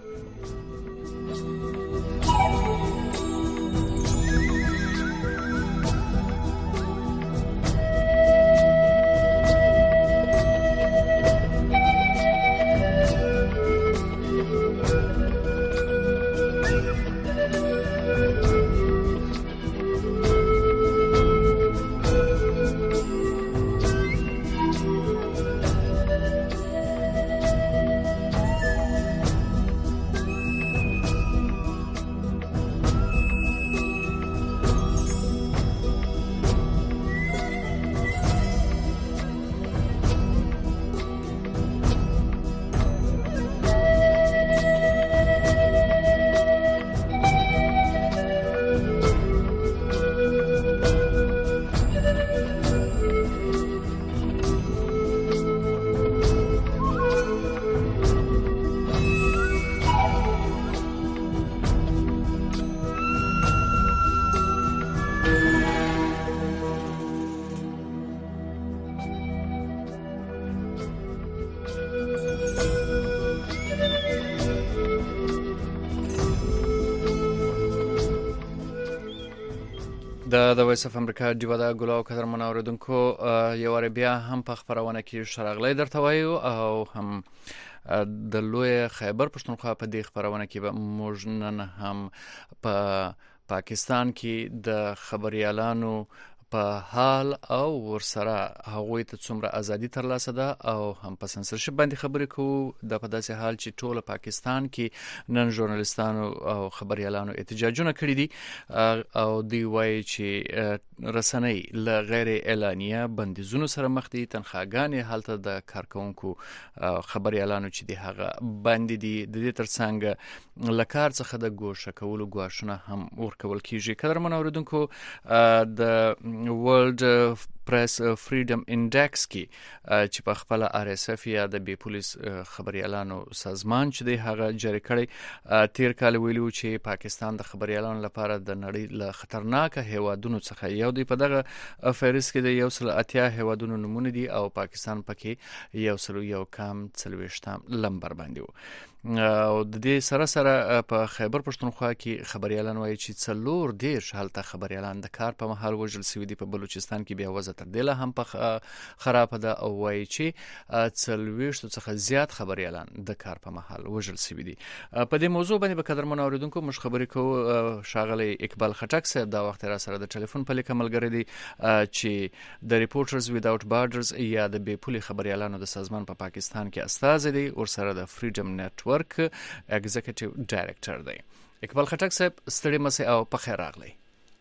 د د وایس اف امریکا دیو د ګلو قدر منوردونکو یو ور بیا هم په خبرونه کې شرغلې درته وایو او هم د لوی خیبر پښتونخوا په دې خبرونه کې به موږ نن هم په پاکستان کې د خبريالانو په حال او ورسره هغوی ته څومره ازادي ترلاسه ده او هم په سنسرشپ باندې خبرې کوو د په داسې حال چې ټول پاکستان کې نن ژورنالستانو او خبريالانو احتجاجونه کړي دي او دی وایي چې رسنۍ له غیر اعلانیه بندیزونو سره مخ دي، تنخواګانې هلته د کارکونکو خبريالانو چې دی هغه باندې دي، د دې ترڅنګ له کار څخه د ګوښه کولو ګواښونه هم ورکول کیږي. قدرمن اوریدونکو د World Press Freedom Index کې چې په خپل آر اس اف یا د بي پولیس خبريالانو سازمان چې دی هغه جاری کړی تیر کال ویلو چې پاکستان د خبريالانو لپاره د نړۍ له خطرناک هیوادونو څخه یو دی. په دغه فهرست کې د یو سل اتیا هیوادونو نمونه دي او پاکستان پکې یو سل یو کم څلويشتم لمبر باندې و. او د دې سره سره په خیبر پښتونخوا کې خبريالان وایي چې څلور دیرش هلته خبريالان د کار په محل وژل شوي دي. په بلوچستان کې بیا وضع تر دې هم په خراب ده او وایي چې څلويشت څخه زیات خبريالان د کار په محل وژل شوي دي. په دې موضوع باندې به قدرمن اوریدونکو موږ خبرې کوو. شاغلی اقبال خټک صاحب دا وخت را سره د ټلیفون په لیکه ملګری دی چې د ریپورټرز ویداوت بارډرز یا د بې پولي خبريالانو د سازمان په پا پاکستان کې استازی دی او سره د فریډم نت ورک ایگزیکټیو ډایریکټر دی. اقبال خټک صاحب ستړي مسه او په خیر راغلی.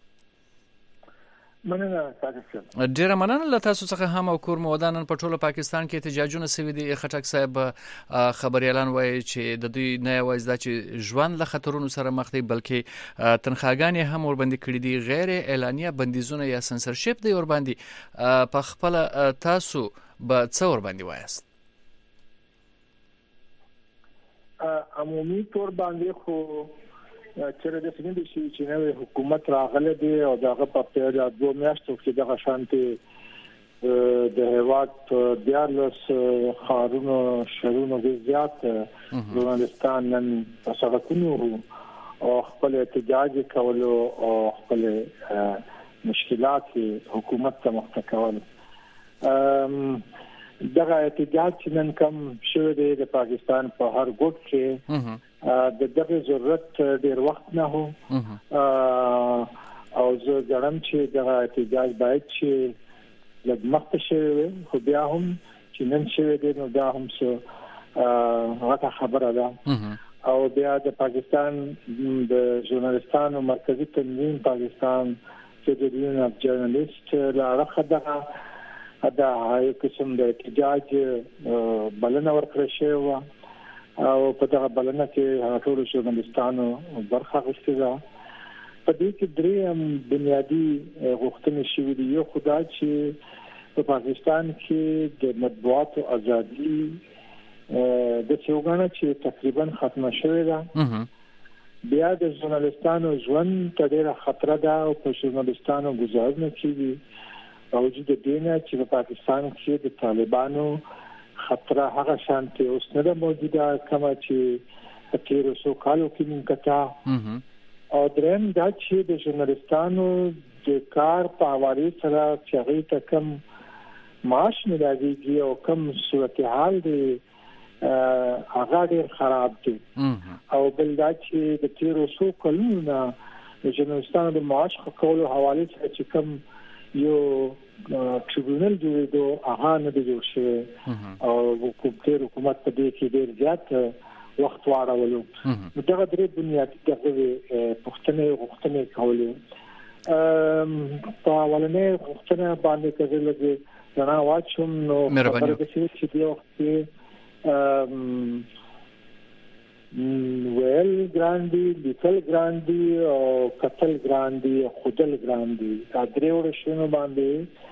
مننه تاسو. ډیره مننه له تاسو څخه هم او کور مودانن په ټوله پاکستان کې احتجاجونه سوي دي. خټک صاحب خبريالان وایي چې د دوی نه یوازې د چې ژوند له خطرونو سره مخ دي بلکې تنخواګانې هم ور باندې کړې دي، غیر اعلانیه بندیزونه یا سنسرشپ دی ور باندې. په خپل تاسو به څو ور باندې وایست؟ عمومي تور باندې خو چې د سیند شي چې نوې حکومت راغله دی او دغه په پیړه دوه میاشتو کې دغه شانتي د هیواد دیالس خارونو شرونو زیات ژورنالستان نن په سړکونو او خپل احتجاج کولو او خپل مشکلات حکومت ته مخته کول. دغه احتجاج چې نن کوم شوی دی د پاکستان په هر ګوټ کې د دغه ضرورت ډیر وخت نه هو او زه ګرم چې دغه احتجاج باید چې لږ مخته شي خو بیا هم چې نن شوی دی نو دا هم څه غټه خبره ده. او بیا د پاکستان د ژورنالستانو مرکزی تنظیم پاکستان فدراسیون اف جرنالیست لاره دغه دا یو قسم د احتجاج بلنه ورکړې شوی او په دغه بلنه کې ټول ژورنالستانو برخه اخیستې ده. په دې کې درې بنیادی غوښتنې شوې دي. یو خدای چې په پاکستان کې د مطبوعاتو ازادي د څوګانه چې تقریبا ختمه شوې ده. بیا د ژورنالستانو ژوند ته ډېره خطر ده او په ژورنالستانو گزارنه کیږي باوجود دینه چې په پاکستان کې د طالبانو خطر هغه شانتي اوس نه موجوده کما چې په تیر څو کالو کې منکتا او درم دا چې د ژورنالستانو د کار په حواله سره چې هغه ته کم معاش ملایږي او کم صورتحال دی هغه ډیر خراب دی. او بل دا چې د تیر څو کلونو د ژورنالستانو د معاش کولو حواله سره چې کم یو ټریبیونل جوړېدو هغه نه دی جوړ شوی او حکومت حکومت په دې کې ډېر زیات وخت واړولو. دغه درې بنیادي دغه پښتنې غوښتنې کولې. په اولنې غوښتنه باندې کړل چې دا واچوم نو خبره ده چې دی وخت ویل ګراندي لیکل ګراندي او قتل ګراندي خودل ګراندي دا درې ورشونو باندې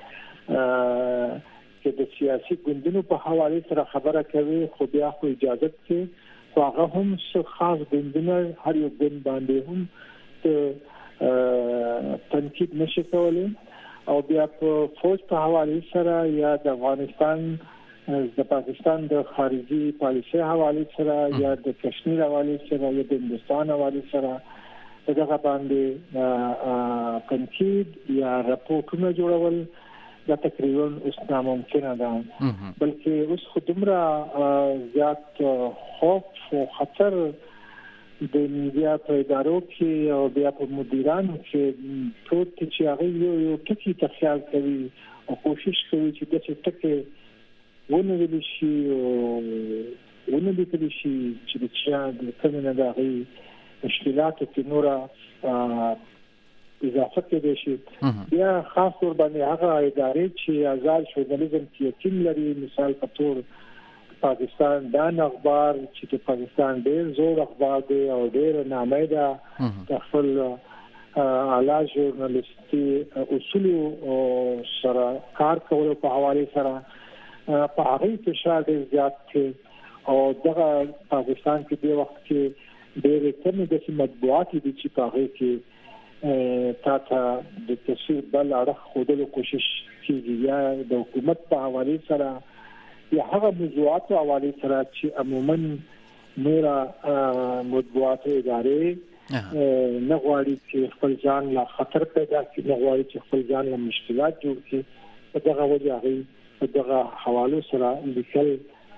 چې د سیاسي ګوندونو په حواله سره خبره کوي خو بیا خو اجازه کې خو هغه هم څه خاص ګوندونه هر یو ګوند باندې هم تنقید نشي کولای او بیا په فوج په حواله سره یا د افغانستان د پاکستان د خارجي پالیسي حواله سره یا د کشمیر حواله سره یا د هندستان حواله سره دغه باندې تنقید یا راپورټونه جوړول دا تقریبا اوس ناممکنه ده، بلکې اوس خو دومره زیات خوف او خطر د میډیا په ادارو کې او بیا په مدیرانو کې ټول چې هغه یو یو ټکی ته خیال کوي او کوشش کوي چې د څه ټکي ونه ویل شي او ونه لیکل شي چې د چا د کمنه د هغه مشکلاتو کې نوره اضافه کېدای شي. بیا خاص طور باندې هغه ادارې چې آزاد ژورنالیزم کې یقین لري، مثال په تور پاکستان دان اخبار چې د پاکستان ډېر زوړ اخبار دی او ډېر نامې ده د خپل اعلی ژورنالیستي اصول سره کار کولو په حواله سره په هغه فشار ډېر زیات دی او دغه پاکستان کې د وخت کې ډېر کم د مطبوعات دي چې په هغه کې تا ته د تصویر بل اړه خودلو کوشش کیږي یا د حکومت په حواله سره یا هغه موضوعات او حواله سره چې عموما نور مطبوعات ادارې نه غواړي چې خپل ځان لا خطر پیدا کړي، نه غواړي چې خپل ځان له مشکلات جوړ کړي. په دغه وجه هغه دغه حواله سره لیکل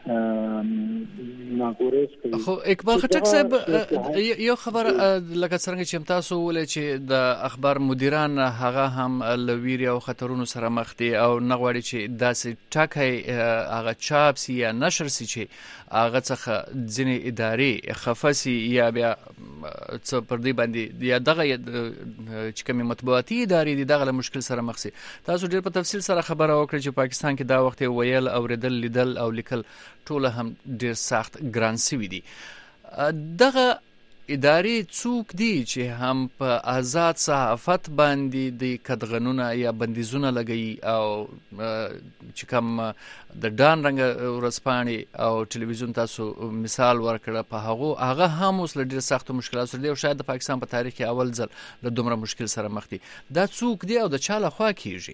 خو اقبال خټک صاحب یو خبر لکه څنګه چې تاسو ولې چې د اخبار مدیران هغه هم لویری او خطرونو سره مخ دي او نغواړي چې داسې ټاکي هغه چاپ سي یا نشر سي چې هغه څخه ځینې ادارې خفسي یا بیا څه پر دې باندې یا دغه چې کوم مطبوعاتي ادارې دي دغه مشکل سره مخ سي. تاسو ډېر په تفصیل سره خبره وکړه چې پاکستان کې دا وخت ویل او ردل لیدل او لیکل ټول هم ډیر سخت ګران سوي دي. دغه ادارې څوک دي چې هم په آزاد صحافت باندې د کډغنونه یا بندیزونه لګي او چې کوم د ډان رنګ ورسپانې او ټلویزیون تاسو مثال ورکړه په هغه هغه هم اوس له ډیر سخت مشکلات سره دي او شاید د پاکستان په تاریخ کې اول ځل له دومره مشکل سره مخ دي. دا څوک دي او د چا لخوا کیږي؟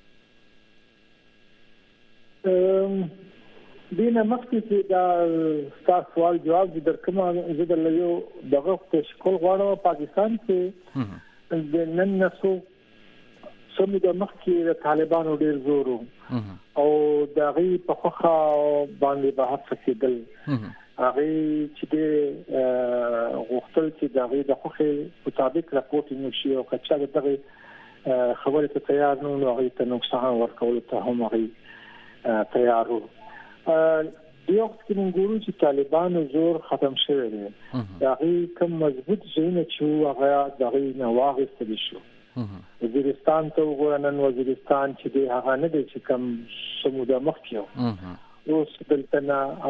دینه مخکې چې دا تاسو سوال جواب درکوم زه د یو دغه تشکل غواړم. پاکستان کې د نن نسو سمې د مخکې د طالبانو ډیر زور او د غي په خوخه باندې بحث کېدل هغه چې د غوښتل چې د غي د خوخه مطابق راپورټینګ شي او کچا دغه خبره ته تیار نه نو هغه ته نقصان ورکول ته هم هغه تیار وو. دیو چې موږ ګورو چې طالبانو زور ختم شوی دی، هغه کوم مضبوط ځینې چې هغه دغه نواغستل شو. وزیرستان ته وګورئ، وزیرستان چې دی هغه نه دی چې کوم سموده مخکیو اوس دلته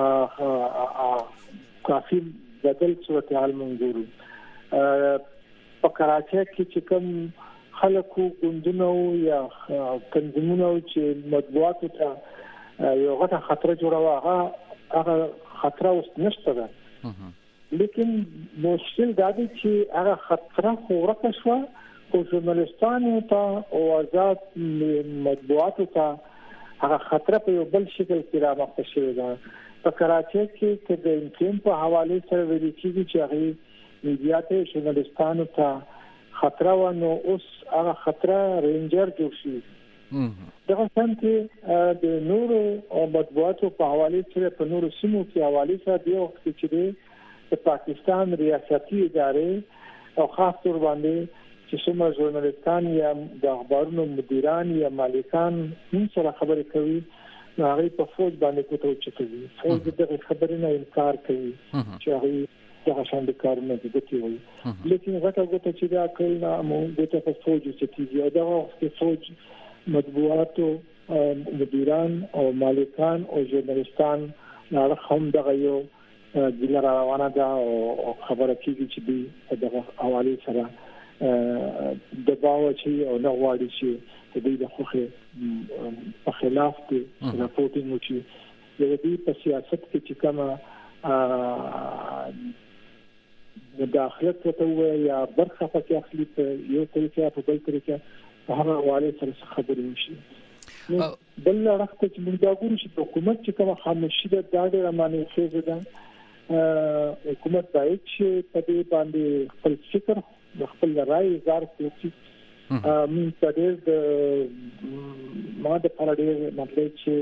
نه کافي بدل صورتحال موږ ګورو. په کراچۍ کې چې کوم خلکو ګوندونه یا تنظیمونه چې مطبوعات ته یو غټه خطر جوړوا هغه هغه خطر اوس نشته ده، لیکن مشکل دا دی چې هغه خطر خو ورکه شو او ژورنالستانو ته او آزاد مطبوعاتو ته هغه خطر په یو بل شکل کې راځي شوی ده. په کراچۍ کې چې د امکان په حواله سره ویل کېږي چې هغه میډیا ته ژورنالستانو ته خطر و نو اوس هغه خطر رینجر جوړ شي. دغه څنګه د نورو مطبوعاتو په حواله سره په نورو سیمو کې حواله سره دی وخت چې د پاکستان ریاستي ادارې او خاص طور باندې چې څومره ژورنالستان یا د اخبارونو مدیران یا مالکان هم سره خبرې کوي نو هغه په فوج باندې کوته چتوي. فوج دغه خبرې نه انکار کوي چې هغه دغه شان د کارونه دي کوي، لیکن غټه غټه چې دا کوي نو موږ ته په فوج چتيږي او دغه وخت فوج مطبوعاتو مدیران او مالکان او ژورنالستان نه هم دغه یو د روانه ده او خبره کیږي چې دی دغه حواله سره د باور چې او نه غواړي چې د دې د خوخه په خلاف دی راپورټینګ وکړي. د دې په سیاست کې چې کومه د داخلت ته یا برخه پکې اخلي په یو طریقه په بل طریقه هغه حواله سره خبرې وشي. بل راځي چې موږ دا ګورو چې حکومت چې کومه خاموشي ده دا ډېر معنی څه ده. حکومت باید چې په دې باندې خپل فکر خپل رائے اظهار کوي من په دې د ما د پاره مطلب چې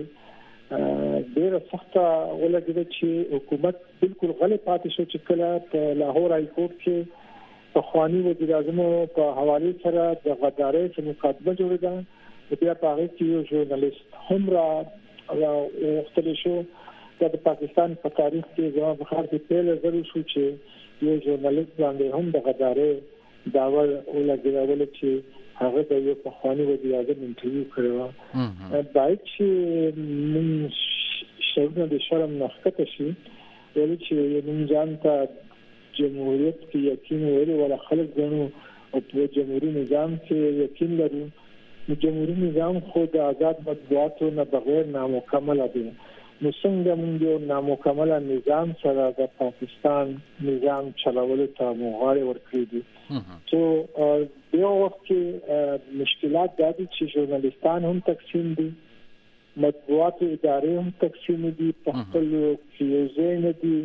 ډېر سخت ولګیږي چې حکومت بالکل غلط پاتې شو چې کله په لاهور هاي کورټ کې په خواني وزیر اعظم په حواله سره د غدارۍ په مقدمه جوړه ده بیا په هغه کې یو ژورنالیست هم را وختل شو د پاکستان په تاریخ کې ځواب بخار کې پیل زرو شو چې یو ژورنالیست باندې هم د غدارۍ داوا ولګیدل چې هغه د یو په خواني وزیر اعظم انټرویو کړو باید چې من شرم د شرم نخکته شي ولې چې موږ ځان ته جمهوریت کې یقین ولرو ولا خلک غنو او په جمهوریت نظام کې یقین لرو جمهوریت نظام خو د آزاد مطبوعاتو نه بغیر نامکمل دی نو څنګه موږ یو نامکمل نظام سره د پاکستان نظام چلولو ته مغاړه ورکړي دي تو یو وخت کې مشکلات د دې چې ژورنالیستان هم تقسیم دي مطبوعات ادارې هم تقسیم دي په خپل کیوزین دي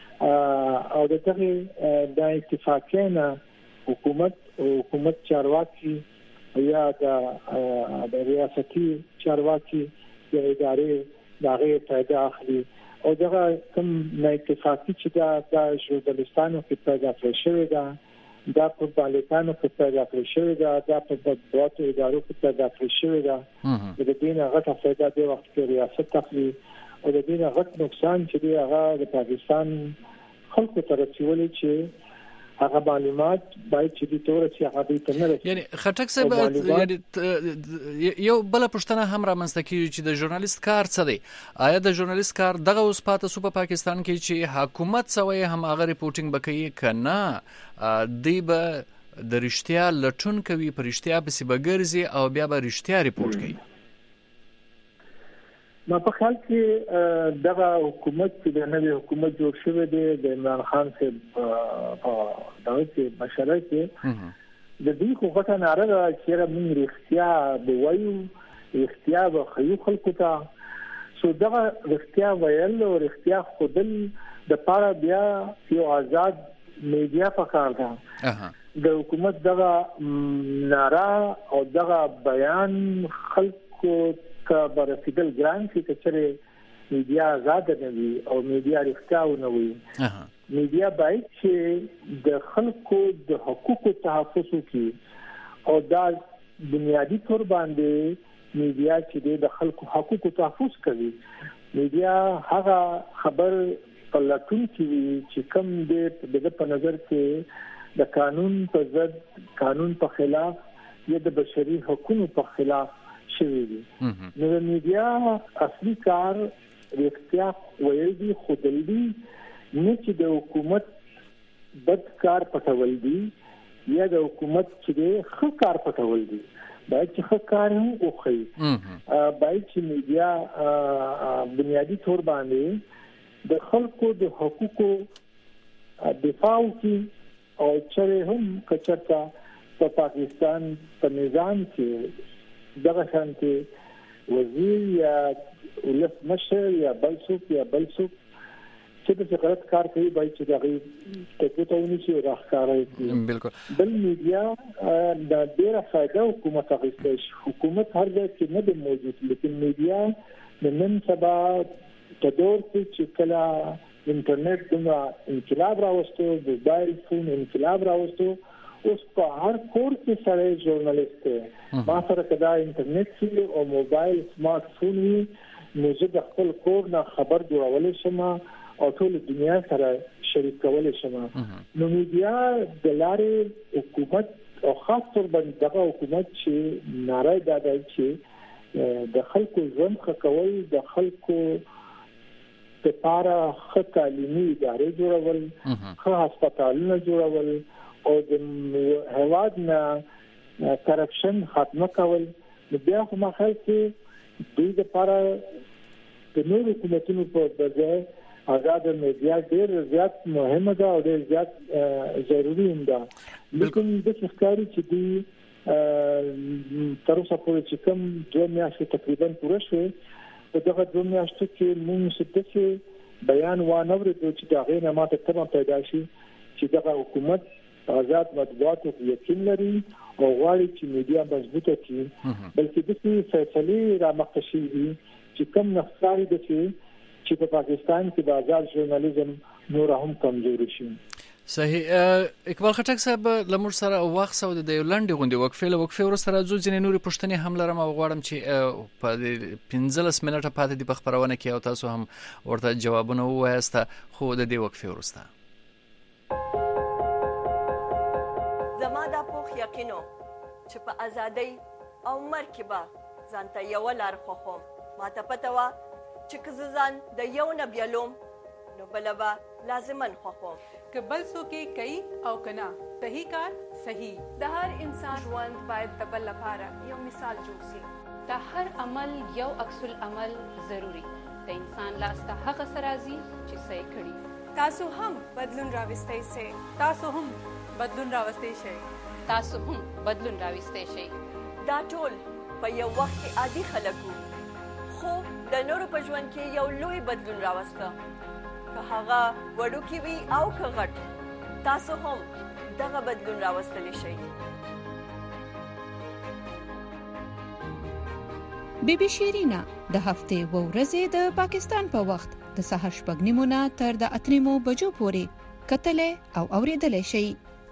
او د دغه د اتفاقینه حکومت حکومت چارواکي یا د ریاستي چارواکي د ادارې دغه پیدا اخلي او دغه کوم نه اتفاقي چې د ژورنالیستانو کې پیدا شوی دا دا په بالکانو کې پیدا شوی دا د مطبوعاتو ادارو کې پیدا شوی دا د دې نه غټه فائدہ د وخت کې ریاست اخلي او د دې نه غټ نقصان چې دی هغه د پاکستان خلکو ته رسولي چې هغه معلومات باید چې د تور چې هغه د تنره یعنی خټک صاحب یعنی یو بل پښتنه هم را منځته کیږي چې د ژورنالیست کار څه دی آیا د ژورنالیست کار دغه اوس پاتې سو په پاکستان کې چې حکومت سوی هم هغه ریپورټینګ وکړي کنه دی به د رښتیا لټون کوي پر رښتیا به سی بګرځي او بیا به رښتیا ریپورټ کوي ما په خیال کې دغه حکومت چې د نوې حکومت جوړ شوی دی د عمران خان صاحب په دغه کې مشره کې د دې خو غټه ناره ده چې موږ رښتیا به وایو رښتیا به خیو خلکو ته سو دغه رښتیا ویل او رښتیا خودل د پاره بیا یو آزاد میډیا پکار ده د حکومت دغه ناره او دغه بیان خلکو کا برسیدل ګران چې کچره میډیا آزاد نه وي او میډیا رښتیا نه وي میډیا باید چې د خلکو د حقوقو تحفظ وکړي او دا بنیادی تور باندې میډیا چې د خلکو حقوقو تحفظ کوي میډیا هغه خبر پلاتون کې چې کم دې په نظر کې د قانون په ضد قانون په خلاف یا د بشري حقوقو په خلاف شوی دي نو د میډیا اصلي کار رښتیا ویل دي خودل دي نه چې د حکومت بد کار پټول دي یا د حکومت چې ښه کار پټول دي باید چې ښه کار هم وکړي باید چې میډیا بنیادی تور باندې د خلکو د حقوقو دفاع وکړي او چې هم کچرتا په پاکستان په نظام کې دغه شانتي وزیر یا ولس مشر یا بل څوک یا بل څوک چې د غلط کار کوي باید چې دغه ټکوتونی چې راخاره بالکل بل میډیا د ډیره فائدہ حکومت اخیسته حکومت هر ځای کې نه دی موجود لیکن میډیا د نن سبا په دور کې چې کله انټرنیټ دغه انقلاب راوستو موبایل فون انقلاب راوستو اوس په هر کور کې سره ژورنالیست ما سره کدا انټرنیټ او موبایل سمارټ فون نو زه د خپل کور نه خبر جوړول شم او ټول دنیا سره شریک کول شم نو میډیا د لارې حکومت او خاص تر باندې دغه حکومت چې ناره دادا چې د خلکو ژوند ښه کول د خلکو لپاره ښه تعلیمي ادارې جوړول ښه هسپتالونه جوړول او د هواد نه کرپشن ختمه کول بیا هم خلک دوی لپاره د نور حکومتونو په ځای آزاد میډیا ډېر زیات مهمه ده او ډېر زیات ضروري هم ده لیکن د ښکاری چې دی تر اوسه پورې چې کوم دوه میاشتې تقریبا پوره شوه په دغه دوه میاشتو کې موږ څه بیان و نه ورته چې دا غي نه ماته تمه پیدا شي چې دغه حکومت آزاد مطبوعاتو یقین لري او غواړي چې میډیا مضبوطه کړي بلکې د دې فیصله را مخکشي دي چې کوم نقصان دي چې په پاکستان کې د آزاد ژورنالیزم نور هم کمزوري شي. صحیح. اقبال خټک صاحب لمر سره وخت سو د یولند غونډې وقفې له وقفې ور سره ځو ځینې نورې پښتنې هم لرم او غواړم چې په پنځلس منټه پاتې دی په خبرونه کې او تاسو هم ورته جوابونه ووایسته خو د دې وقفې ورسته زما د پوخ یقینو چې په ازادۍ او مرکبه ځانته یو لار خوخم ماته پته وا چې که ځان د یو نه بیلوم نو بلبا لازمن خوخم که بل څوک کوي او کنا صحیح کار صحیح د هر انسان ژوند باید د بل لپاره یو مثال جوړ شي. د هر عمل یو عکس العمل ضروری د انسان لاس ته هغه سرازي چې صحیح کړي. تاسو هم بدلون راوستئ شئ. تاسو هم بدلون راوستئ شئ. تاسو هم بدلون راوستئ شئ. دا ټول په یو وخت کې عادي خلکو خو د نورو په ژوند کې یو لوی بدلون راوسته. که هغه وړوکی وي او که غټ تاسو هم دغه بدلون راوستلی شئ. بی بی شیرینا د هفتې و ورځې د پاکستان په وخت د سهار شپږ نیمو نه تر د اته نیمو بجو پورې کتلې او اوریدلې شئ.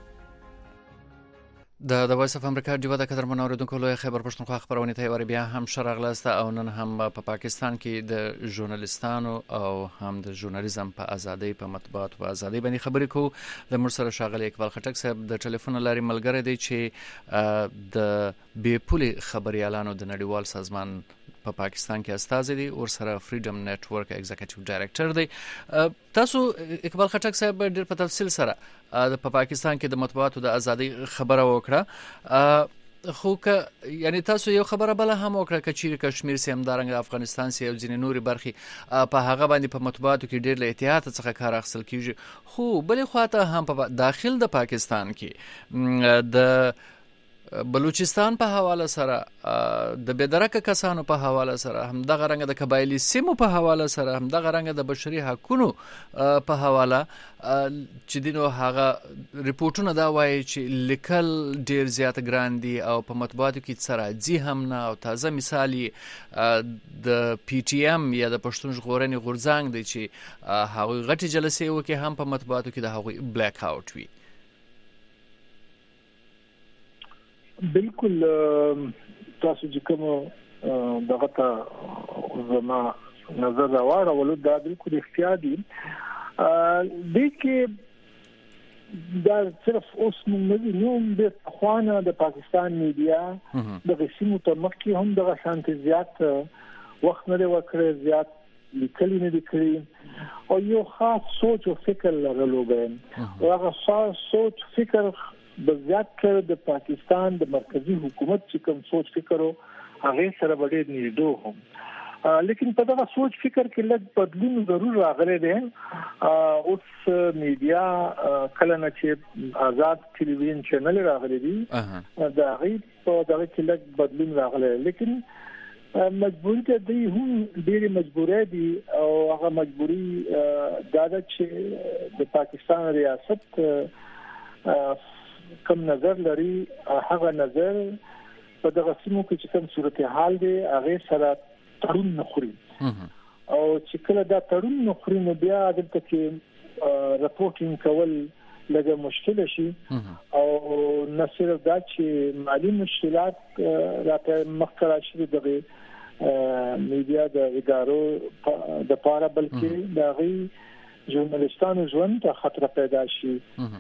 د د وایس اف امریکا ډیو د قدر منوریدونکو لوی خبر پښتونخوا خبرونه ته ور بیا هم شرغلاسته او نن هم په پا پاکستان کې د ژورنالیستانو او هم د ژورنالیزم په ازادۍ په مطبوعات او ازادۍ باندې خبرې کوو. د مرسره شاغلی اقبال خټک صاحب د ټلیفون لاري ملګری دی چې د بي پولي خبريالانو د نړیوال سازمان په پا پاکستان کې استاد دی او سره فریډم نتورک ایگزیکټیو ډایریکټر دی. تاسو اقبال خټک صاحب ډیر په تفصیل سره د په پاکستان کې د مطبوعاتو د ازادۍ خبره وکړه خو که یعنی تاسو یو خبره بل هم وکړه کچیر کشمیر سي همدارنګ افغانستان سي او ځینې نوري برخي په هغه باندې په مطبوعاتو کې ډیر له احتیاط څخه کار اخیستل کیږي خو بلې خواته هم په داخل د پاکستان کې د بلوچستان په حواله سره د بيدرکه کسانو په حواله سره هم د غرنګ د قبایلی سیمو په حواله سره هم د غرنګ د بشري حقوقو په حواله چې دینو هغه ریپورتونه دا وایي چې لیکل ډیر زیات ګران دي او په مطبوعاتو کې سراجي هم نه او تازه مثالی د پی ټی ایم یا د پښتون ژغورنې غورځنګ دی چې هغه غټي جلسې وکي هم په مطبوعاتو کې د هغه بلیک اوټ وي. بالکل تاسو چې کوم دغه ته زما نظر راوړل ولود دا بالکل اختیار دي. د کې دا صرف اوس موږ نو د خوانه د پاکستان میډیا د غسیمو ته مخکې هم د شانتي زیات وخت نه وکړي زیات لیکلي نه دي کړی او یو خاص سوچ او فکر لرلو او هغه خاص سوچ فکر بزیات کړ د پاکستان د مرکزی حکومت چې کوم سوچ فکر او هغه سره ډېر نږدې هم لیکن په دغه سوچ فکر کې لږ بدلون ضرور راغلی دی. اوس میډیا کله نه چې آزاد ټلویزیون چینل راغلی دی دا غي په دغه کې لږ بدلون راغلی لیکن مجبوری ته دی هم ډېر مجبورې دي او هغه مجبوری دا ده چې د پاکستان ریاست کوم نظر لري هغه نظر په دغه سیمو کې چې کوم صورتحال دی هغه سره تړون نخوري او چې کله دا تړون نخوري نو بیا دلته کې راپورټینګ کول لږه مشکل شي او نه صرف دا چې مالی مشکلات راته مخکې راشي دغه میډیا د ادارو د پاره بلکې دغه ژورنالیستانو ژوند ته خطر پیدا شي.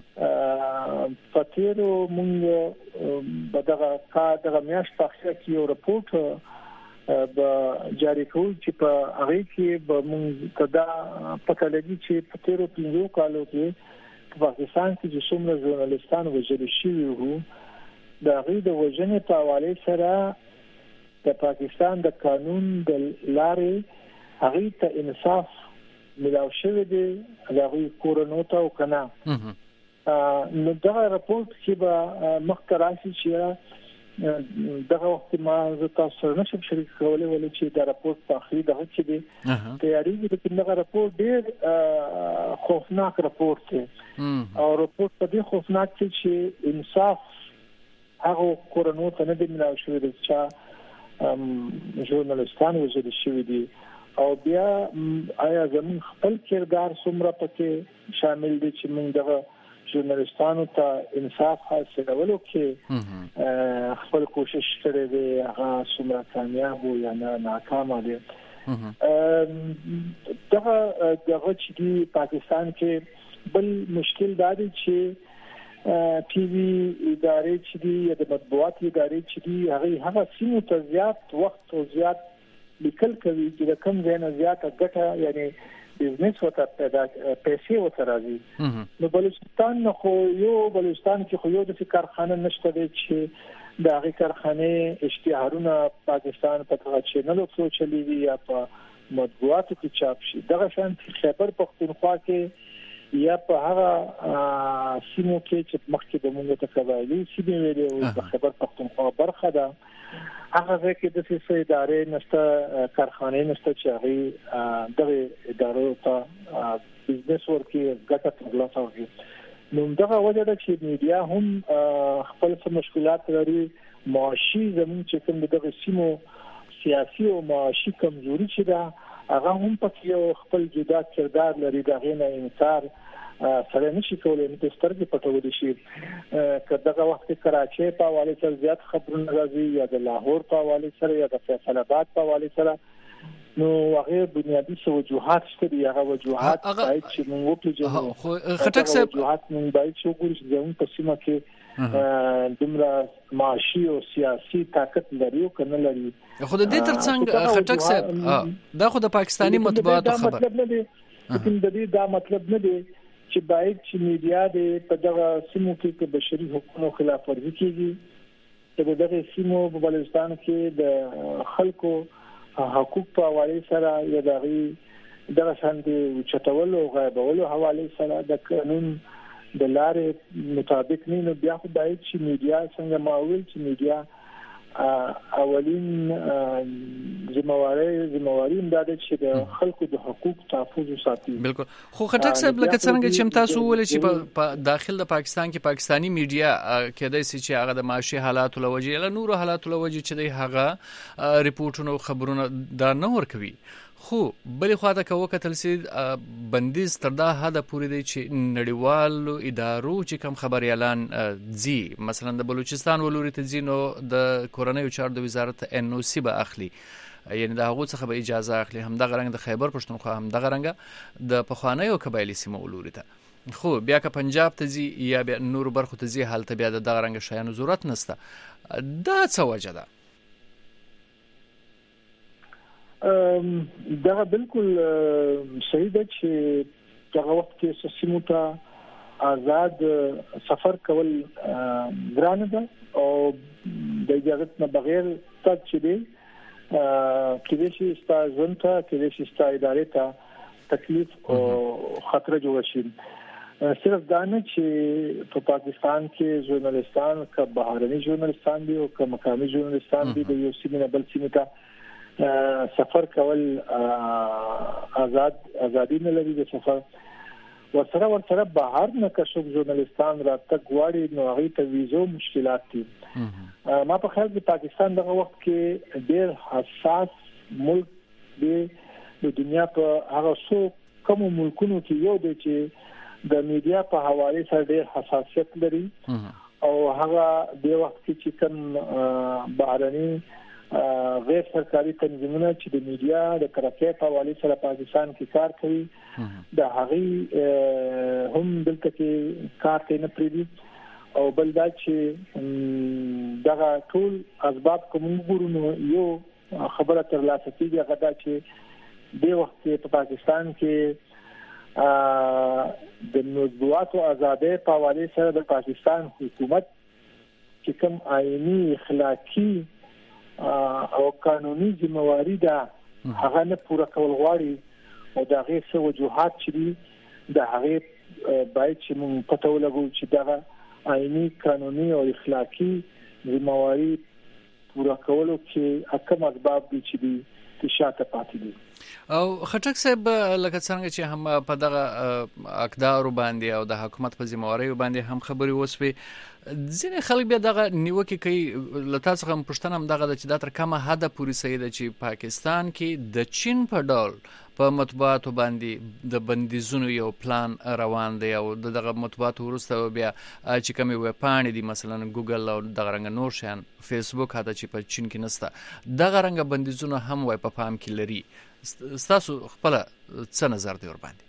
فاتیرو مونږ په دغه کار دغه میاشت په اخر کې یو راپورټ به جاری کوو چې په هغه کې به مونږ کدا پته لګي چې په تیرو پنځو کالو کې په پاکستان کې چې څومره ژورنالیستان وژل شوي وو د هغې د وژنې په حواله سره د پاکستان د قانون د لارې هغې ته انصاف ملاو شوی دی هغه کورونو ته او کنه نو دا راپورټ چې به مخکې راشي چې دغه وخت ما زه تاسو سره نشم شریک کولای ولې چې دا راپورټ په اخري دغه کې دی تیاری دې دغه راپورټ ډېر خوفناک راپورټ دی او راپورټ په دې خوفناک چې انصاف هغه کورونو ته نه دی ملاوي شوی چې ژورنالستان وزیر شوی دی او بیا آیا زمون خپل کردار څومره پکې شامل دي چې موږ دغه ژورنالستانو ته انصاف حاصلولو کې خپل کوشش کړی دی هغه څومره کامیاب و یا نه ناکام دي دغه دغه چې پاکستان کې بل مشکل دا دی چې ټي وي ادارې چې دي یا د مطبوعات ادارې چې دي هغه هغه سیمو ته زیات وخت او زیات لیکل کوي چې د کم ځای نه زیاته ګټه یعنی بزنس وته پیدا پیسې وته راځي نو بلوچستان خو یو بلوچستان کې خو یو د کارخانه نشته دی چې د هغه کارخانه اشتهارونه پاکستان په توګه چینل او چلیږي یا په مطبوعاتو کې چاپ شي دغه شان خیبر پختونخوا کې یا په هغه سیمو کې چې مخکې د موږ ته قبایلی سیمې ویلې او د خیبر پختونخوا برخه ده هغه کې د څه ادارې نشته کارخانه نشته چې هغه دغه ادارو ته بزنس ورکي ګټه ترلاسه کوي نو دغه وجه ده چې میډیا هم خپل څه مشکلات لري معاشي زمون چې کوم دغه سیمو سیاسي او معاشي کمزوري چې ده هغه هم پکې خپل جدا کردار لري دا غینه انکار سره نشي کولای چې سترګې پټول شي کداغه وخت کراچي په حواله سره زیات خبرونه راځي یا د لاهور په حواله سره یا د فیصل آباد په حواله سره نو هغه بنیادی وجوهات شته دي هغه وجوهات باید چې موږ وپېژنو خو خټک صاحب وجوهات موږ باید چې وګورو چې زموږ په سیمه کې دومره معاشي او سیاسي طاقت لري او کنه لري خو د دې ترڅنګ خټک صاحب دا خو د پاکستاني مطبوعاتو خبر مطلب نه دی لیکن د دې دا مطلب نه دی چې باید چې میډیا د په دغه سیمو کې د بشري حقوقو خلاف ورزي کیږي چې دغه سیمو په بلوچستان کې د خلکو حقوق په حواله سره یا دغه دغه شاندي چټول او غیبولو حواله سره د قانون د لارې مطابق نه نو بیا خو باید چې میډیا څنګه معاول چې میډیا اولین ذمہواری ذمہواری انداده چې د خلکو د حقوق تحفظ وساتي بالکل خو خټک صاحب لکه څنګه چې تاسو ولې چې په داخل د پاکستان کې پاکستانی میډیا کېدای شي چې هغه د معاشي حالاتو لوجې له نورو حالاتو لوجې چې د هغه ریپورتونو خبرونه دا نه ورکوي خو بلې خواته کوو کتل سي بندیز تر دا حد پورې دی چې نړیوالو ادارو چې کم خبريالان زی مثلا د بلوچستان ولوري ته زینو د کورنیو چارو د وزارت ان او سی به اخلي یعنی دا هغه څخه به اجازه اخلي هم د غرنګ د خیبر پښتونخوا هم د غرنګ د پخوانیو قبایلی سیمو ولوري ته خو بیا که پنجاب ته زی یا بیا نور برخو ته زی حالت بیا د غرنګ شایانو ضرورت نشته دا څه وجه ده دا بالکل صحیح ده چې هغه وخت کې سیمو ته آزاد سفر کول ګران ده او د اجازه نه بغیر تک چې دی کله چې ستاسو ځنه کله چې ستاسو ادارې ته تکلیف او خطر جوړ شي صرف دا نه چې په پاکستان کې ژورنالستان کا بهرني ژورنالستان دي او کا مقامي ژورنالستان دي د یو سیمه بل سیمه ته سفر کول آزاد ازادي نه لري د سفر ورسره ورسره بهر نه کښو ژورنالستان راته غواړي نو هغه ته ویزو مشکلات دي ما په خیال کې پاکستان دغه وخت کې ډېر حساس ملک دی د دنیا په هغه څو کوم ملکونو کې یو دی چې د میډیا په حواله سره ډېر حساسیت لري او هغه د وخت کې چې کوم بهرني غیر سرکاري تنظیمونه چې د میډیا د ترقۍ په حواله سره پاکستان کې کار کوي د هغه هم دلته کې کار کوي نه پریدي او بل دا چې دغه ټول اسباب کوم ګورونو یو خبره تر لاسه کیږي هغه دا چې د وخت په پاکستان کې د مطبوعاتو آزادۍ په حواله سره د پاکستان حکومت چې کوم آئینی اخلاقی او قانوني ذمہواری ده هغه نه پوره کول غواړي او دا غیر څه وجوهات چې دي د هغه باید چې موږ پته ولګو چې دا آئینی قانوني او اخلاقی ذمہواری پورا کولو کې حکم اسباب دي چې دي چې شاته پاتې دي. او خټک صاحب لکه څنګه چې هم په دغه اقدار باندې او د حکومت په ذمہواری باندې هم خبري وسوي، ځینې خلک بیا دغه نیوکه کوي لته څنګه پښتنه هم دغه چې د تر کومه حد پورې سید چې پاکستان کې د چین په ډول په مطبوعاتو باندې د بندیزونو یو پلان روان دی او دغه مطبوعاتو ورسته بیا چې کومې ویبپاڼې دي مثلا ګوګل او دغه رنګ نور شیان فیسبوک هدا چې په چین کې نسته دغه رنګ بندیزونه هم وای په پام کې لري. ستاسو خپل څه نظر دی ور باندې؟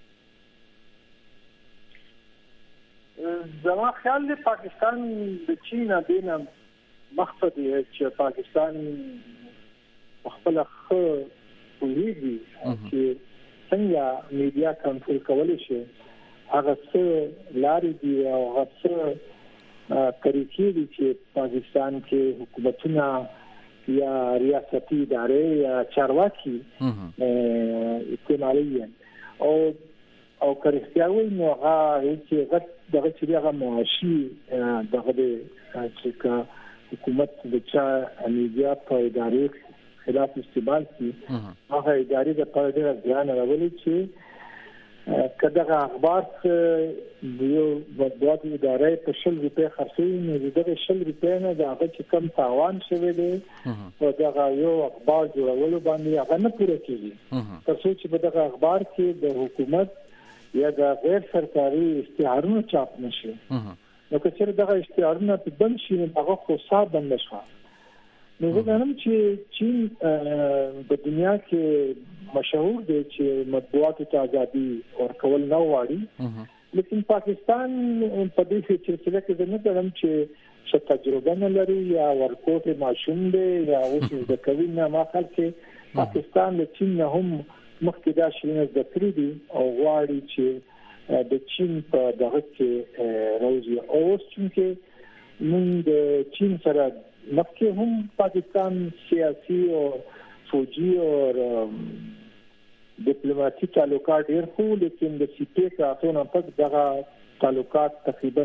زما خیال دی پاکستان د چین دینه مقصد دی چې پاکستان خپل خو پوریږي چې څنګه میډیا کنټرول کولای شي، هغه څه لارې دي او هغه څه طریقې دي چې پاکستان کې حکومتونه یا ریاستي ادارې یا چارواکي استعمالوي او او کریستیاوي نو هغه چې دغه چې هغه معاشي دغه چې حکومت د چا میډیا په ادارې خلاف استعمال کی هغه ادارې د پاره د ځان راولي چې کله اخبار یو مطبوعات ادارې په شل روپے خرڅوي نو دغه شل روپے نه د هغه چې کم تاوان شوی دی او دغه یو اخبار جوړول باندې هغه نه پوره کیږي. تر څو چې په دغه اخبار کې د حکومت یا د غیر سرکاري اشتهارونه چاپ نشي نو که چېرې دغه اشتهارونه په بند شي نو هغه خو صاحب بند شي. نو زه غواړم چې چین په دنیا کې مشهور دی چې مطبوعاتو ته ازادي ورکول نه غواړي، لیکن پاکستان په دې سلسله کې زه نه غواړم چې څه تجربه نه لري یا ورکوټ ماشوم دی یا اوس د کوي نه ما خل کې پاکستان له چین نه هم مخکې دا شي نه د کړی دي او غواړي چې د چین په دغه کې راوځي. اوس چې موږ د چین سره مخکې هم پاکستان سیاسي او فوجي او ډیپلوماټیک تعلقات ډېر خو لیکن د سی پی کارتون نه پک دغه تعلقات تقریبا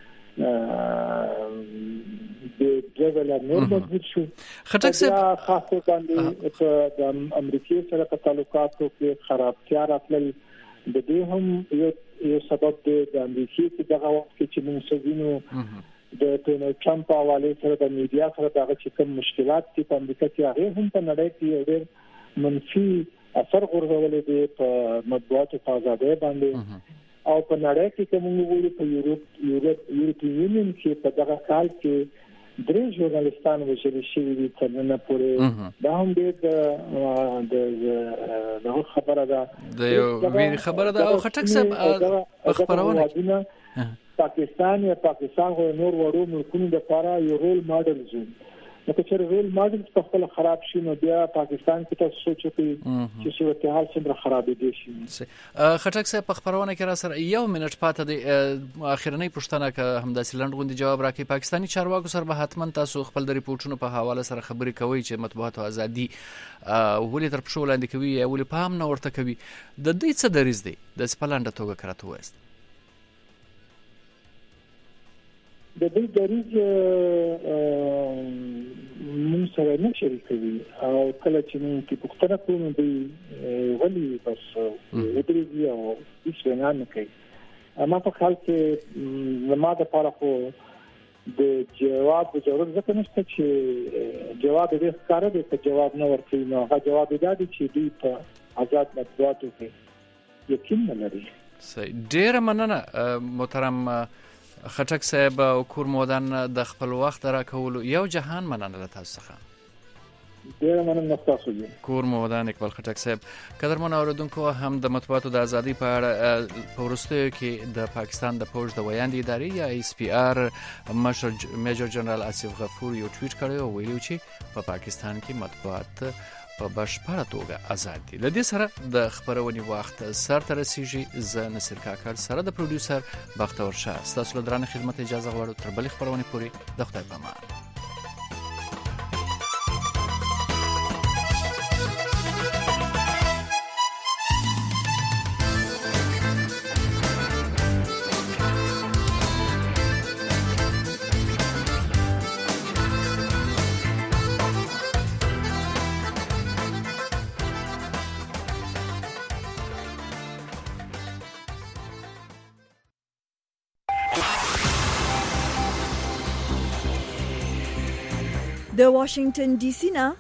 د ډیول نور مضبوط شو. خټک صاحب خاصه باندې د امریکای سره په تعلقاتو کې خرابتیا راتلل د دې هم یو یو سبب دی. د امریکای چې دغه وخت کې چې موږ سوینو د ډونالډ ټرمپ حواله سره د میډیا سره دغه چې کوم مشکلات دي په امریکا کې هغه هم په نړۍ کې ډېر منفي اثر غورځولې دي په مطبوعاتو په ازادۍ باندې او په نړۍ کې کوم وګړي په یورپ یورپ یورپي یونین کې په دغه کال کې درې ژورنالستان وشل شي دي تر نن پورې دا هم ډېر د د خبره ده د یو ویری خبره ده. او خټک صاحب په خبرونه پاکستان یا پاکستان غو نور وړو ملکونو د لپاره یو رول ماډل زو نو که چېرې رول ماډل په خپل خراب شي نو بیا پاکستان کې تاسو سوچ وکړئ چې صورتحال څنګه خرابېږي شي. خټک صاحب په خبرونه کې را سره یو منټ پاتې دی، اخرنۍ پوښتنه که همداسې لنډ غوندي جواب راکړي. پاکستاني چارواکو سره به حتما تاسو خپل د ریپورتونو په حواله سره خبرې کوي چې مطبوعاتو ازادي ولې تر پښو لاندې کوي یا ولې پام نه ورته کوي. د دې څه دریځ دی د سپلانډه توګه کراته وایست؟ د دې دریځ موږ سره نه شریکوي او کله چې موږ کې پوښتنه کوو دی ولې بس ودرېږي او هیڅ نه کوي. اما په حال کې زما د لپاره خو د جواب ضرورت ځکه نشته چې جواب دې ښکاره دی چې جواب نه ورکوي نو هغه جواب دی چې دوی په آزاد مطبوعاتو کې یقین نه لري. صحیح، ډېره مننه محترم خټک صاحب او کور مودان د خپل وخت راکولو. یو جهان مننه له تاسو څخه. ډېر مننه تاسو دې کور مودان اقبال خټک صاحب. قدرمن اوریدونکو هم د مطبوعاتو د ازادي په اړه په وروستیو کې د پاکستان د پوج د ویاندې ادارې یا ایس پی آر مشر میجر جنرال آصف غفور یو ټویټ کړی او ویلي چې په پاکستان کې مطبوعات په بشپړه توګه آزاد دي. لدې سره د خبرونې وخت سر ته رسیږي. زه نصیر کاکړ سره د پروډوسر بختور شاه ستاسو له درانه خدمت اجازه غواړم. تر بلې خبرونې پورې د خدای په امان. د واشنگټن ډي سي نه